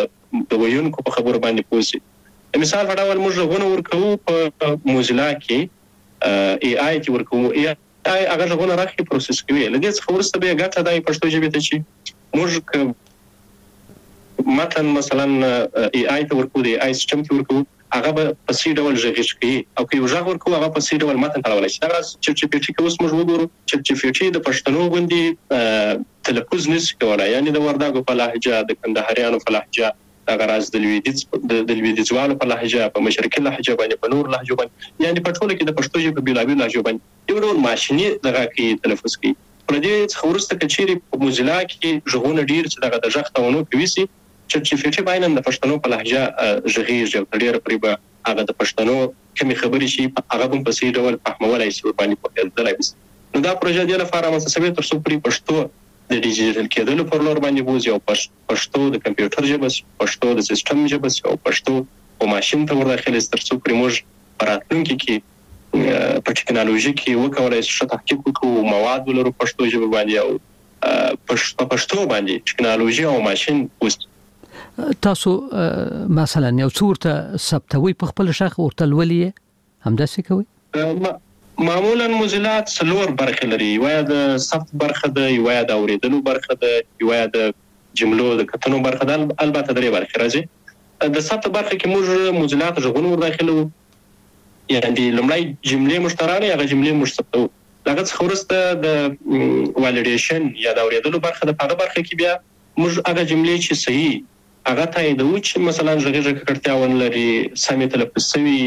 د ویونکو په خبرو باندې پوښي. مثال په ډول موږ ژغونه ورکوو په موزیلا کې ای آی کې ورکوو ای آی هغه ژغونه راخي پروسس کوي. لږ څه ورسته به ګټه دای پښتو ژبه ته چې موږ متن مثلا ای آی ته ورکوو د ای آی سیستم ته ورکوو هغه په سي ډول ژغیش کوي او که یو ژغ ورکوو هغه په سي ډول متن تلولای شي. دا چې چې پی ټی کې اوس موږ وګورو چې چې پی ټی د پښتنو غوندي تلفظ نشي کولای یعنی د ورداګو په لهجه د کندهاریانو په لهجه دا غراز د لویدیز د لویدیزوالو په لهجه په مشرقي لهجه باندې په نور لهجه باندې یعنی په ټوله کې د پښتو ژبه بلابل لهجه باندې یو ډول ماشيني دغه کې تلفظ کوي. پر دې خورسته کچيري په موزیلا کې ژغونه ډیر چې دغه د ژغ تاونو کوي سي چې چې فيټي باندې د پښتنو په لهجه ژغیږي او ډیر پرې به هغه د پښتنو کومي خبرې شي هغه هم په سي ډول فهمولای شي باندې په دلای بس. نو دا پروژه د لپاره مسسوي تر څو پرې پښتو د ډیجیټل کېدلو پر لور باندې بوزي او پښتو د کمپیوټر ژبه پښتو د سیستم ژبه او پښتو او ماشين ته ورداخل ترڅو پرې موږ راتلونکي کې په ټکنالوژي کې وکولای شو تحقیق وکړو مواد ولرو پښتو ژبه باندې او په پښتو باندې ټکنالوژي او ماشين وست. تاسو مثلا یو څورته ثبتوي په خپل شخص ورته ولې همداسې کوي؟ معمولا موزیلا څلور برخې لري، یو د ثبت برخه ده، یو د اوریدلو برخه ده، یو د جملو د کتنو برخه ده، البته درې برخې راځي. د ثبت برخه کې موږ موزیلا ته ژغون ورداخلو، یعنی لمړی جملې مشترانه هغه جملې مش ثبتو. هغه څخه وروسته د والیډیشن یا د اوریدلو برخه ده، په هغه برخه کې بیا موږ هغه جملې چې صحیح هغه تاییدو چې مثلا ژغې کړتیا ولري، سمې تلفظ شوي،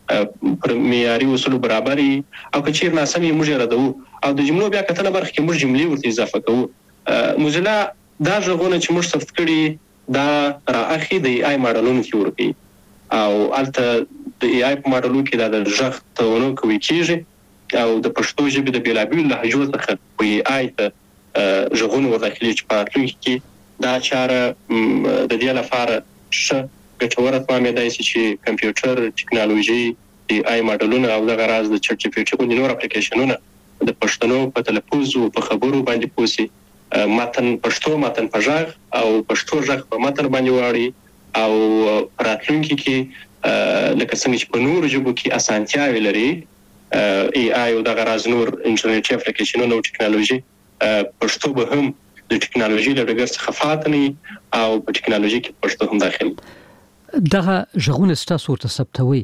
پر معیاري اصول برابري، او کچیر ناسمي موږ ردو، او د جملو بیا کتنه برخه کې موږ جملې ورته اضافه کوو. موزیلا دا ژغونه چې موږ ثبت کړي دا راخي د ای آی ماډلونو کې ورکی، او الته د ای آی په ماډلو کې دا د ژغ تونو کوي کیږي، او د پښتو ژبې د بیلابیل لهجو څخه په ای آی ته ژغونه ورداخلي چې په راتلونکي کې دا چاره د دې لپاره ش ګټوره تمامېدای شي چې کمپیوټر ټکنالوژي د آی ماډلونه او د غراز د چټ جی پی ټي او نور اپلیکیشنونه د پښتنو په تلفظ او په خبرو باندې پوسی، متن پښتو متن په ژغ او پښتو ژغ په متن باندې واړي، او راتلونکي کې لکه څنګه چې په نور ژبو کې اسانتیاوي لري ای آی او د غراز نور انټرنیټي اپلیکیشنونه او ټکنالوژي، پښتو به هم د ټکنالوژي له ډګر څخه فاتني او په ټکنالوژي کې پښتو هم داخل. دغه ژغون ستاسو ورته ثبتوي،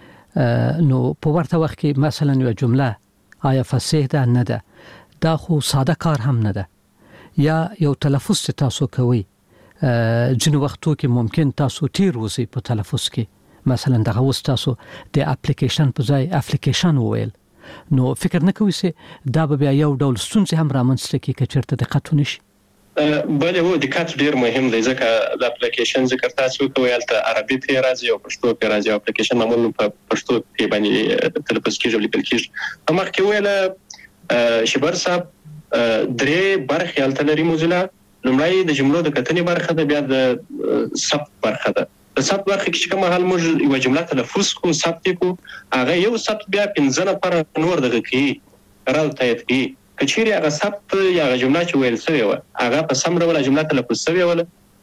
نو په ورته وخت کې مثلا یو جمله آیا فصیح ده نه ده، دا خو ساده کار هم نه ده، یا یو تلفظ تاسو کوي ځینې وختو کې ممکن تاسو تیر وځي په تلفظ کې، مثلا دغه وس تاسو د اپلیکیشن په ځای اپلیکیشن وویل، نو فکر نه کوئ چې دا به بیا یو ډول ستونزې هم رامنځته کوي که چېرته دقت ونه شي؟ بله هو دقت ډیر مهم دی، ځکه د اپلیکیشن ذکر تاسو کوئ هلته عربي پې راځي او پښتو پې راځي، او اپلیکیشن معمولا په پښتو پې باندې تلفظ کېږي او لیکل کېږي. مخکې ویله شبر صاحب درې برخې هلته لري موزیلا. لومړی د جملو د کتنې برخه ده، بیا د ثبت برخه ده. د ثبت برخه کې چې کوم حال موږ یو جمله تلفظ کو ثبت کو، هغه یو ثبت بیا پنځه نفره نور دغه کوي راو تایید کوي. کچېرې هغه ثبت یا هغه جمله چې ویل شوې وه هغه په سم ډول جمله تلفظ شوې وله،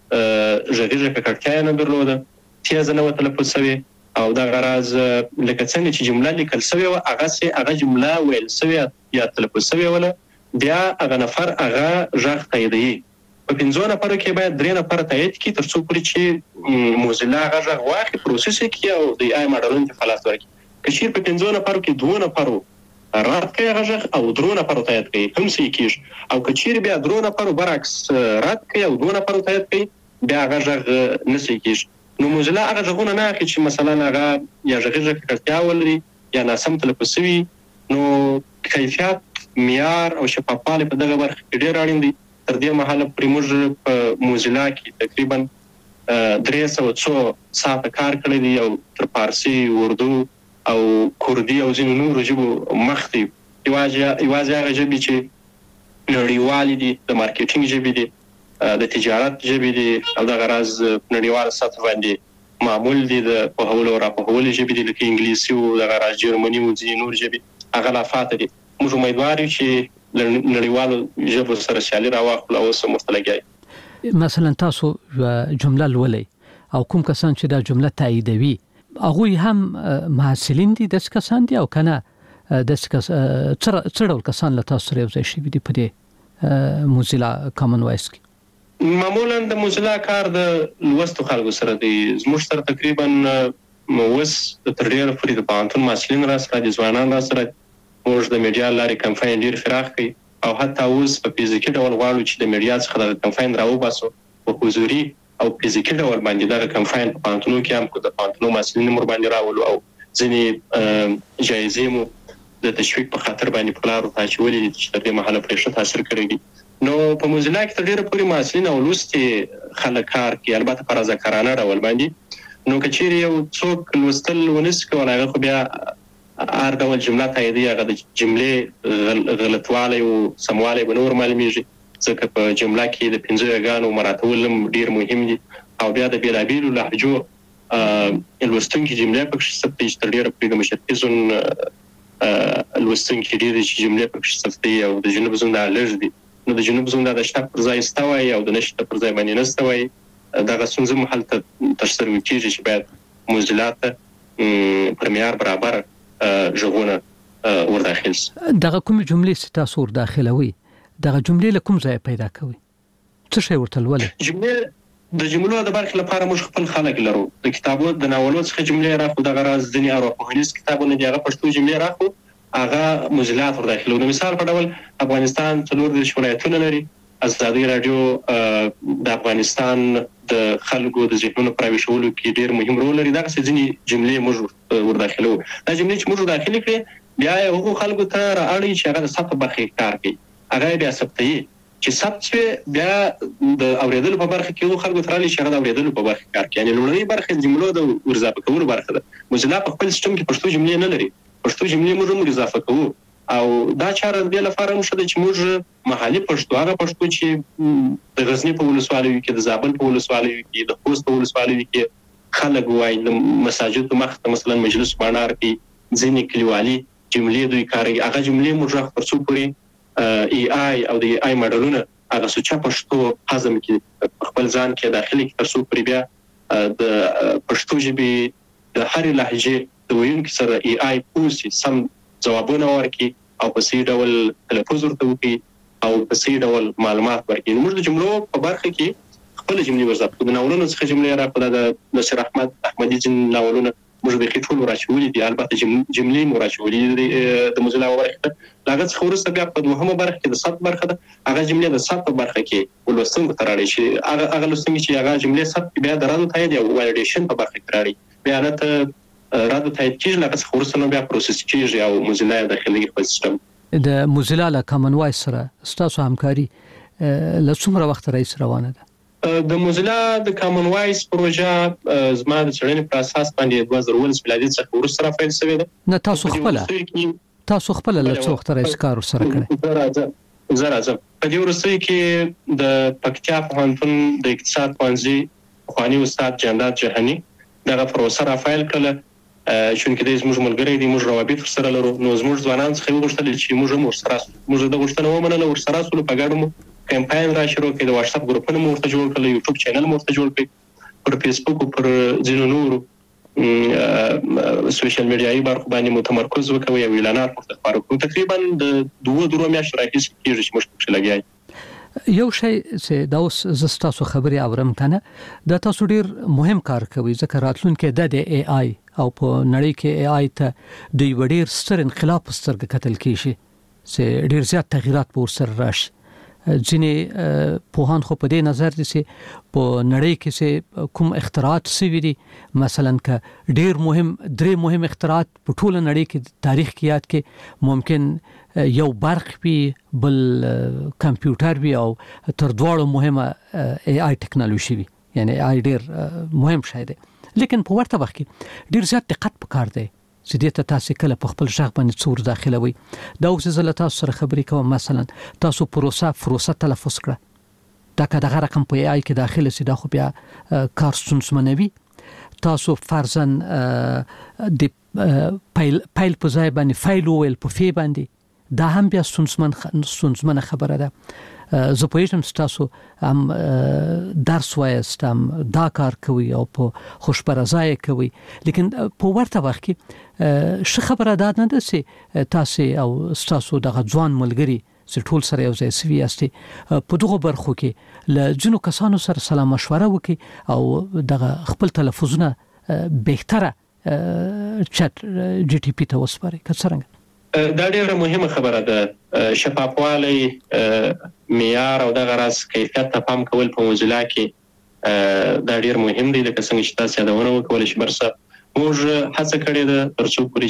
غږیزه ککړتیا یې نه درلوده، تیزه نه وه تلفظ شوې، او دغه راز لکه څنګه چې جمله لیکل شوې وه هغسې هغه جمله ویل شوې یا تلفظ شوې وله، بیا هغه نفر هغه غږ تاییدوي. په پنځو نفرو کې باید درې نفره تایید کړي تر څو پورې چې موزیلا هغه غږ واخلي، پروسس یې کړي او د آی ماډلونو ته خلاص ورکړي. که چېرې په پنځو نفرو کې دوه نفرو رات کوي هغه ژغ او درو نفرو تایید کوي هم صحیح کېږي، او که چېرې بیا درو نفرو برعکس رات کوي او دوه نفرو تایید کوي بیا هغه ژغ نه صحیح کېږي. نو موزیلا هغه ژغونه نه اخلي چې مثلا هغه یا غږیزه ککړتیا ولري یا ناسم تلفظ شوي. نو کیفیت، معیار او شفافوالی په دغه برخه کې ډېر اړین دی. تر دې مهاله پورې موږ په موزیلا کې تقریبا درې سوه څو ساعته کار کړی دی، او تر فارسي، اردو او کردي او ځینو نورو ژبو مخکې یوازې هغه ژبې چې نړیوالې دي، د مارکیټینګ ژبې دي، د تجارت ژبې دي، او دغه راز نړیواله سطح باندې معمول دي د پوهولو او راپوهولو ژبې دي، لکه انګلیسي او دغه راز جرمني او ځینې نور ژبې هغه لا فاته دي. موږ امیدوار یو چې له نړیوالو ژبو سره سیالي راواخلو او اوس هم ورته لګیا یو. مثلا تاسو جمله لولئ او کوم کسان چې دا جمله تاییدوي هغوی هم محصلین دي، داسې کسان دي او که نه داسې کس څه ډول کسان له تاسو سره یو ځای شوي دي په دې موزیلا کامن وایس کې؟ معمولا د موزیلا کار د لوستو خلکو سره دی. زموږ سره تقریبا اوس تر ډېره پورې د پوهنتون محصلین را سره دي، ځوانان را سره. موږ د میډیا لارې کمپاین ډېر پراخ کړي، او حتی اوس په فزیکي ډول غواړو چې د میډیا څخه دغه کمپاین راوباسو په حضوري او فزیکي ډول باندې. دغه کمپاین په پوهنتونو کې هم د پوهنتونو محصلین مور باندې راولو، او ځینې جایزې مو د تشویق په خاطر باندې په لارو ته اچولې دي چې تر دې مهاله پرې ښه تاثیر کړی دی. نو په موزیلا کې تر ډېره پورې محصلین او لوستي خلک کار کوي، البته په رضاکارانه ډول باندې. نو که چېرې یو څوک لوستل ونشي کولی، هغه خو بیا هر ډول جمله تاییدي، هغه د جملې غلطوالی او سموالی به نور معلومیږي، ځکه په جمله کې د پنځه یګانو مراتول هم ډېر مهم دي، او بیا د بېلابېلو لهجو لوستونکي جمله پکې ثبتې چې ډېر په د مشرقي زون لوستونکي ډېر چې جمله پکې ثبتې او د جنوب زون د لږ دي نو د جنوب زون د شته پر ځای استوي او د نشته پر ځای باندې نستوي دا غسونځه محل ته تشتر وکړي چې باید موزلات پر معیار برابر ژغونه ور داخل دغه کوم جملې ستاسو ور داخلوي دغه جملې له کوم ځای پیدا کوي څه شی ورته ولې جمله د جملو د برخې لپاره موږ خپل خلک لرو د کتابو د ناولو څخه جملې راخو د غراز ځنی اروپایي کتابونه دی هغه پښتو جملې راخو هغه موزلات ور داخلو نو مثال په ډول افغانستان څلور د ولایتونو لري ازادي رادیو د افغانستان د خلکو د ذهنونو پراویشولو کې ډیر مهم رول لري دا ځنی جملې موږ ور داخلو دا جملې چې موږ داخلي کړې بیا هغه خلکو ته راړي چې هغه د صفه برخې کار کوي هغه بیا ثبتي چې ثبت بیا د اوریدلو په برخه کې خلکو ترالي چې هغه د اوریدلو په برخه کار کوي یعنی لومړی برخه جملو د ورزاپ کولو برخه ده موزیلا په خپل سیستم کې پښتو جملې نه لري پښتو جملې موږ هم اضافه کوو او دا چاره د لپاره موږ د چې موږ محلي پښتو هغه پښتو چې د غزنی په ولسوالۍ کې د زابل په ولسوالۍ کې د خوست په ولسوالۍ کې خلک وایي د مساجد مخ مثلا مجلس بانار کې ځینې کلیوالي جملې دوی کاری هغه جملې موږ ترڅو پوری ای آی او د ای آی ماډلونه هغه سوچا پښتو حزم کې خپل ځان کې داخلي ترڅو پوری بیا د پښتو ژبې د هر لهجه د ویونکو سره ای آی پوسی سم ځوابونه ورکړي او په سي ډول تلفظ ورته وکړي او په سي ډول معلومات ورکړي موږ د جملو په برخه کې خپل جملې ورزاب کوو ناولونو څخه جملې راغله د نصر احمد احمدي جن ناولونه موږ به خېټول راچولې دي البته جملې مراچولې دي د موزلا برخه لاګه څخه ورسته بیا په دوهمه برخه کې د صد برخه ده هغه جملې د صد برخه کې ولوستونکو تراړي شي هغه هغه لوستونکو چې هغه جملې صد بیا درادو تایید او ولیډیشن په برخه کې تراړي بیا نه رادو تایید کیږي لاګه څخه ورسته بیا پروسس کیږي او موزلا داخلي خپل سیستم د موزلا له کامن وایس سره ستاسو همکاري له څومره وخت راځي روانه ده د موزلا د کامن وایس پروژه زما د چړنې په اساس باندې دوه زره ولس میلادي څخه ورسره فایل شوی ده نه تاسو خپل تاسو خپل له څو وخت راځي کار سره کړی زه راځم په دې ورسې کې د پکتیا پوهنتون د اقتصاد پوهنځي خواني استاد جانداد جهاني دغه پروسه را فایل کړل چونکې د زموږ ملګری دی موږ روابط سره لرو نو زموږ ځوانان څخه وغوښتل چې موږ هم ورسره موږ د غوښتنه ومنله ورسره سره په ګډه مو کمپاین را شروع کړ د واتس اپ ګروپونو مو ورته جوړ کړل یوټیوب چینل مو ورته جوړ کړ پر فیسبوک او پر ځینو نورو سوشل میډیایي برخو باندې متمرکز وکوي او اعلانات ورته خپاره کړو تقریبا د دوه درو میاشتو راهیسې کېږي چې موږ په لګیای یو شی چې دا اوس زستاسو خبري اورم کنه دا تاسو ډیر مهم کار کوي ځکه راتلونکي د ای آی او په نړۍ کې ای آی ته د وړیر ستر انقلاب سترګه کتل کیږي چې ډیر زیات تغیرات په سر راشي ځینې پوهان خو په دې نظر دي چې په نړۍ کې چې کوم اختراعات سوي دي مثلا ک ډیر مهم درې مهم اختراعات په ټوله نړۍ کې تاریخ کې یاد کې ممکن یو برق وي بل کمپیوټر وي او تر دواړو مهمه ای آی ټیکنالوژي وي یعنی آی ډیر مهم شی دی لیکن په ورته وخت کې ډیر زیات دقت پکار دی چې دې ته تاسو کله په خپل ځای باندې څور داخلوي دا اوس زه له تاسو سره خبرې کوم مثلا تاسو پروسه پروسه تلفظ کړه دا که دغه رقم په ای آی کې داخله سي دا خو بیا کار ستونزمنوي تاسو فرضاً د فایل فایل په ځای باندې فایل ویل په فی باندې دا هم بیا ستونزمن ستونزمنه خبره ده زه پوهیږم چې تاسو هم درس وایست هم دا کار کوي او په خوشبرزای کوي لیکن په ورته وخت کې ش خبره ده نه ده چې تاسو او تاسو دغه ځوان ملګری چې ټول سره یو ځای سوي یاستي په دغه برخو کې ل جنو کسانو سره سلام مشوره وکي او دغه خپل تلفظونه بهتره چټ جی ټی پی ته وسپاري که څنګه دا ډیره مهمه خبره ده شفافوالی معیار او دغه راس کیفیت ته پام کول په موزلا کې دا ډیر مهم دی لکه څنګه چې تاسو یادونه وکول شي برسه موږ هڅه کړې ده ترڅو پوری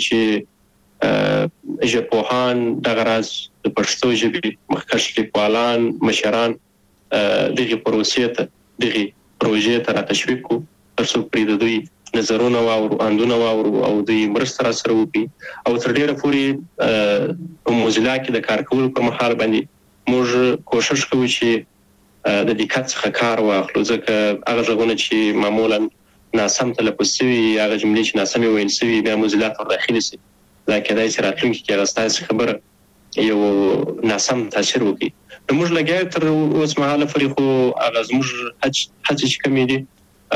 چې ژبپوهان دغه راس د پښتو ژبې مخکښ لیکوالان مشران دغه پروسې ته دغه پروژې ته را تشویق کو ترڅو پوری د دوی نظرونه واورو اندونه واورو او د مرسته سره وکي او تر ډیره پورې په موزلا کې د کار کولو پر مهال باندې موږ کوشش کوو چې د دقت څخه کار واخلو ځکه هغه ژغونه چې معمولا ناسم تلفظ شوی هغه جملې چې ناسم ویل شوی بیا موزلات ور داخلي شي دا کېدای شي راتلونکي کې غستای خبره یو ناسم تاثیر وکړي. نو موږ لګیا تر اوس مهاله فريقو هغه زموږ حج حج چې کومې دي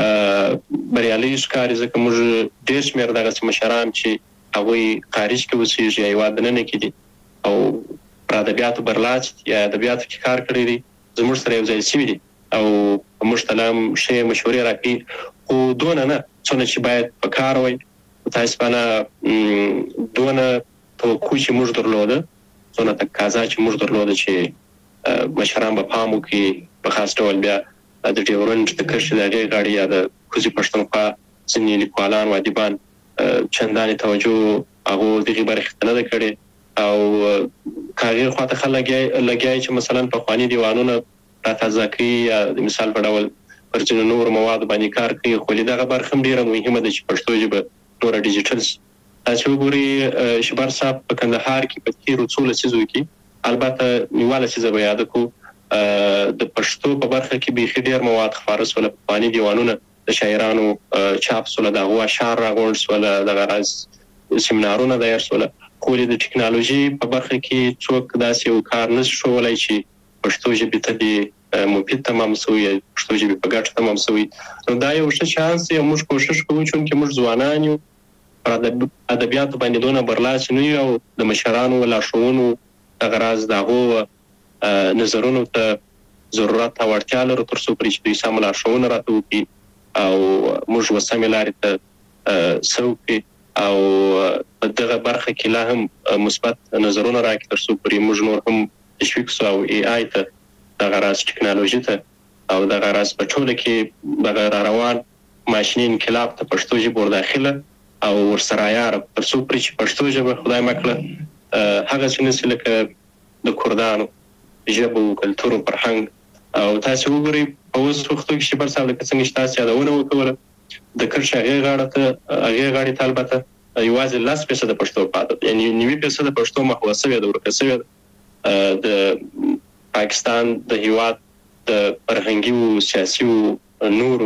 بریالي ښکاري ځکه موږ ډېر شمېر دغه مشران چې هغه خارج کې اوسېږي یا وداننه کې دي او پر ادبیاتو برلاس یا ادبیاتو کې کار کړی دي زموږ سره یو ځای شوي دي او موږ تلام شی مشورې راکړي خو دونه نه څونه چې باید په کار وای تاسو باندې دونه توقع چې موږ درلوده څونه تقاضا چې موږ درلوده چې مشران په پام وکړي په خاص ډول بیا د ډیورنډ د کرښې د هغې غاړې یا د کوزي پښتونخوا ځینې لیکوالان او ادیبان چندانې توجه هغو دغې برخې ته نه ده کړې او که هغې خواته ښه لګیایي چې مثلا پخواني دیوانونه راتازه کوي یا د مثال په ډول پر ځینو نورو موادو باندې کار کوي خو دغه برخه هم ډېره مهمه ده چې پښتو ژبه نوره ډیجیټل شي. تاسو وګورئ شبر صاحب په کندهار کې په تېرو څو لسیزو کې البته نیواله څیزه به یاده کړو د پښتو په برخه کې بیخي ډېر مواد خپاره شول پخواني دیوانونه د شاعرانو چاپ شول د هغو اشعار راغونډ شول دغه راز سیمینارونه دایر شول خو د ټکنالوژي په برخه کې څوک داسې یو کار نه شي کولی چې پښتو ژبې ته دې مفید تمام شوی پښتو ژبې په ګټه تمام شوی. نو دا یو ښه چانس دی او موږ کوشش کوو چې موږ ځوانان یو پر ادبیاتو باندې دونه برلاسی نه یو او د مشرانو لارښوونو دغه راز د هغو نظرونو ته ضرورت او اړتیا لرو تر څو پرې چې دوی سمه لارښوونه راته وکړي او موږ وسمې لارې ته څه وکړي او په دغه برخه کې لا هم مثبت نظرونه راکړي تر څو پرې موږ نور هم تشویق سو او ای آی ته دغه راز ټکنالوژي ته او دغه راز په ټوله کې دغه را روان ماشیني انقلاب ته پښتو ژبه ورداخله او ورسره عیاره تر څو پرې چې پښتو ژبه خدای مکړه هغه څه نسي لکه د کردانو ژبه او کلتور او فرهنګ او تاسو وګورئ په اوس وختو کې شبر صاحب لکه څنګه چې تاسو یادونه وکړه د کرښې هغې غاړه ته هغې غاړې ته البته یوازې لس فیصده پښتو پاتې یعنی نوي فیصده پښتو محوه شوې ده ورکه شوې ده د پاکستان د هیواد د فرهنګي او سیاسي او نورو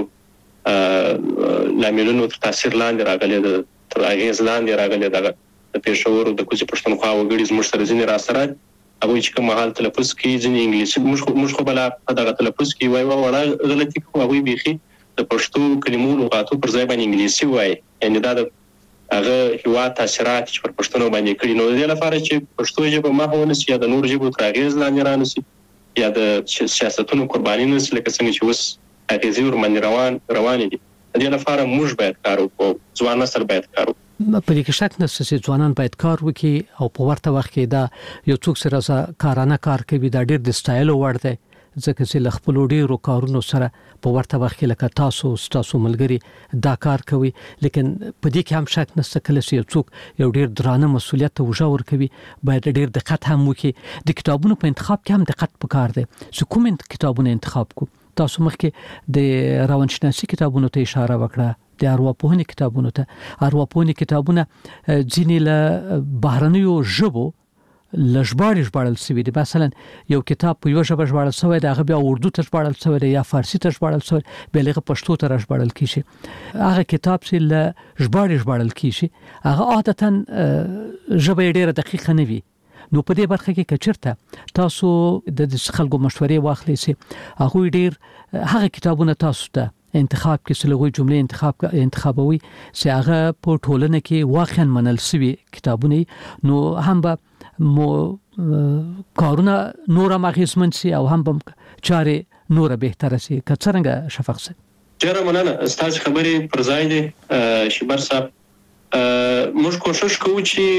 لاملونو تر تاثیر لاندې راغلي ده تر اغېز لاندې راغلي دغه د پېښور د کوڅې پښتونخوا وګړي زموږ سره ځینې راسره هغوی چې کوم مهال تلفظ کوي ځینې انګلیسي موږ موږ خو بلا په دغه تلفظ کوي وایي وړه غلطي کوو هغوی بیخي د پښتو کلمو لغاتو پر ځای باندې انګلیسي وایي یعنې دا د هغه هیواد تاثیرات چې پر پښتنو باندې کړي نو د دې لپاره چې پښتو ژبه محو نه شي یا د نورو ژبو تر اغېز لاندې را نه شي یا د سیاستونو قرباني نه شي لکه څنګه چې اوس اغېزې ورباندې روان روانې دي د دې لپاره موږ باید کار وکړو ځوان نسل باید کار وکړي. په دې کې شک نشته چې ځوانان باید کار وکړي او په ورته وخت کې دا یو څوک سره کارانه کار کوي دا ډېر د سټایل وړ دی ځکه چې له خپلو ډېرو کارونو سره په ورته وخت کې لکه تاسو ستاسو ملګري دا کار کوي لیکن په دې کې هم شک نشته کله چې یو څوک یو ډېر درانه مسؤلیت ته وژه ورکوي باید ډېر دقت هم وکړي. د کتابونو په انتخاب کې هم دقت پکار دی چې کوم کتابونه انتخاب کو. تاسو مخکې د روانشناسي کتابونو ته اشاره وکړه د ارواپوهنې کتابونو ته ارواپوهنې کتابونه ځینې له بهرنیو ژبو لژباړې ژباړل شوي دي مثلا یو کتاب په یو ژبه ژباړل شوی دی هغه بیا اردو ته ژباړل شوی دی یا فارسی ته ژباړل شوی بیا هغه پښتو ته ژباړل کیږي هغه کتاب چې له ژباړې ژباړل کیږي هغه عادتا ژبه ډیره دقیقه نه وي نو په دې برخه کې کچرته تاسو د خلکو مشورې واخلئ چې هغه ډیر هغه کتابونه تاسو ته انتخاب کې سلوي جمله انتخاب انتخابوي چې هغه په ټولنه کې واقعا منل شوی کتابونه نو هم به مو کارونه نور ماغیزمن سي او هم به چاره نور بهتر سي کڅرنګ شفق سي. ډیره مننه ستاسو خبرې پر ځای دي شبر صاحب موږ کوشش کوو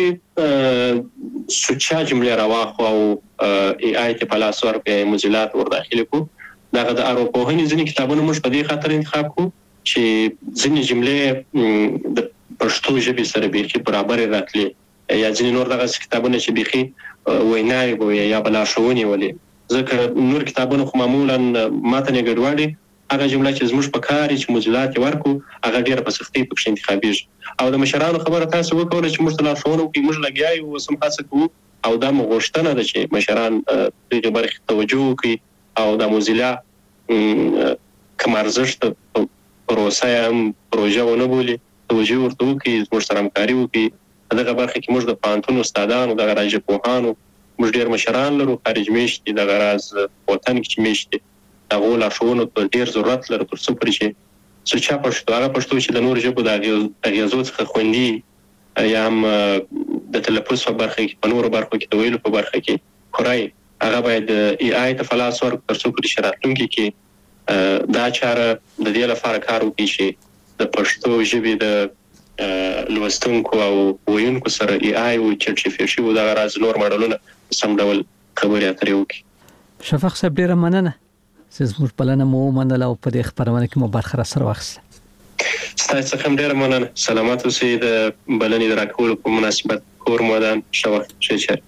چې سوچا جمله راواخو او ای آی ته په لاس ورکړو موزیلات ورداخله کو دغه د ارواپوهنې ځینې کتابونه موږ په دې خاطر انتخاب کوو چې ځینې جملې د پښتو ژبې سره بیخي برابر راتلي یا ځینې نور دغه کتابونه چې بیخي ویناوي وي یا بلاشونې ولې ځکه نور کتابونه خو معمولا ماته نه ګډوډي هغه جمله چې زموږ په کار چې موزیلات ورکو هغه ډیره په سختۍ پکې انتخابیږي او د مشرانو خبره تاسو وکړه چې موږ تلاشونه کوي موږ لګیایو او سم هڅه کوو او دا مغوښتنه ده چې مشران دغه برخه توجه کوي او د موزیلا کوم ارزښت پروسه هم پروژه ونه بولي توجه ورته وکړي زموږ سره همکاري وکړي دغه برخه کې موږ د پوهنتون استادانو دغه راجع پوهانو موږ ډېر مشران لرو خارج میشتي دغه راز وطن کې میشتي هغه لارښوونو ته ډېر ضرورت لري تر څو پرې چې څه چا پښتو هغه پښتو چې د نور ژبو د اغیزو څخه خوندي یا هم د تلفظ په برخه کې په نورو برخو کې د ویلو په برخه کې خورای هغه باید ای آی ته فلاس ورک تر څو پرې شراتونکي کې دا چاره د دې لپاره کار وکړي چې د پښتو ژبې د لوستونکو او ویونکو سره ای آی او چټ شي او دا راز نور ماډلونه سم ډول خبرې اترې وکړي. شفق صاحب ډیره مننه چې زموږ بلنه مو منله او په دې خبرونه کې مو برخه را سره واخیسته. ستاسو څخه ډیره مننه. سلامات اوسئ. د بلنې دراکولو په مناسبت کور مودان شوه چې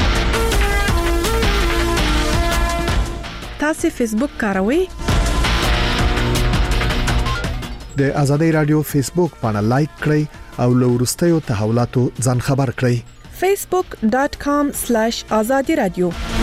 تاسو فیسبوک کاروئ؟ د ازادي رادیو فیسبوک باندې لایک کړئ او له وروستیو تحولاتو ځان خبر کړئ. facebook dot com slash azadi radio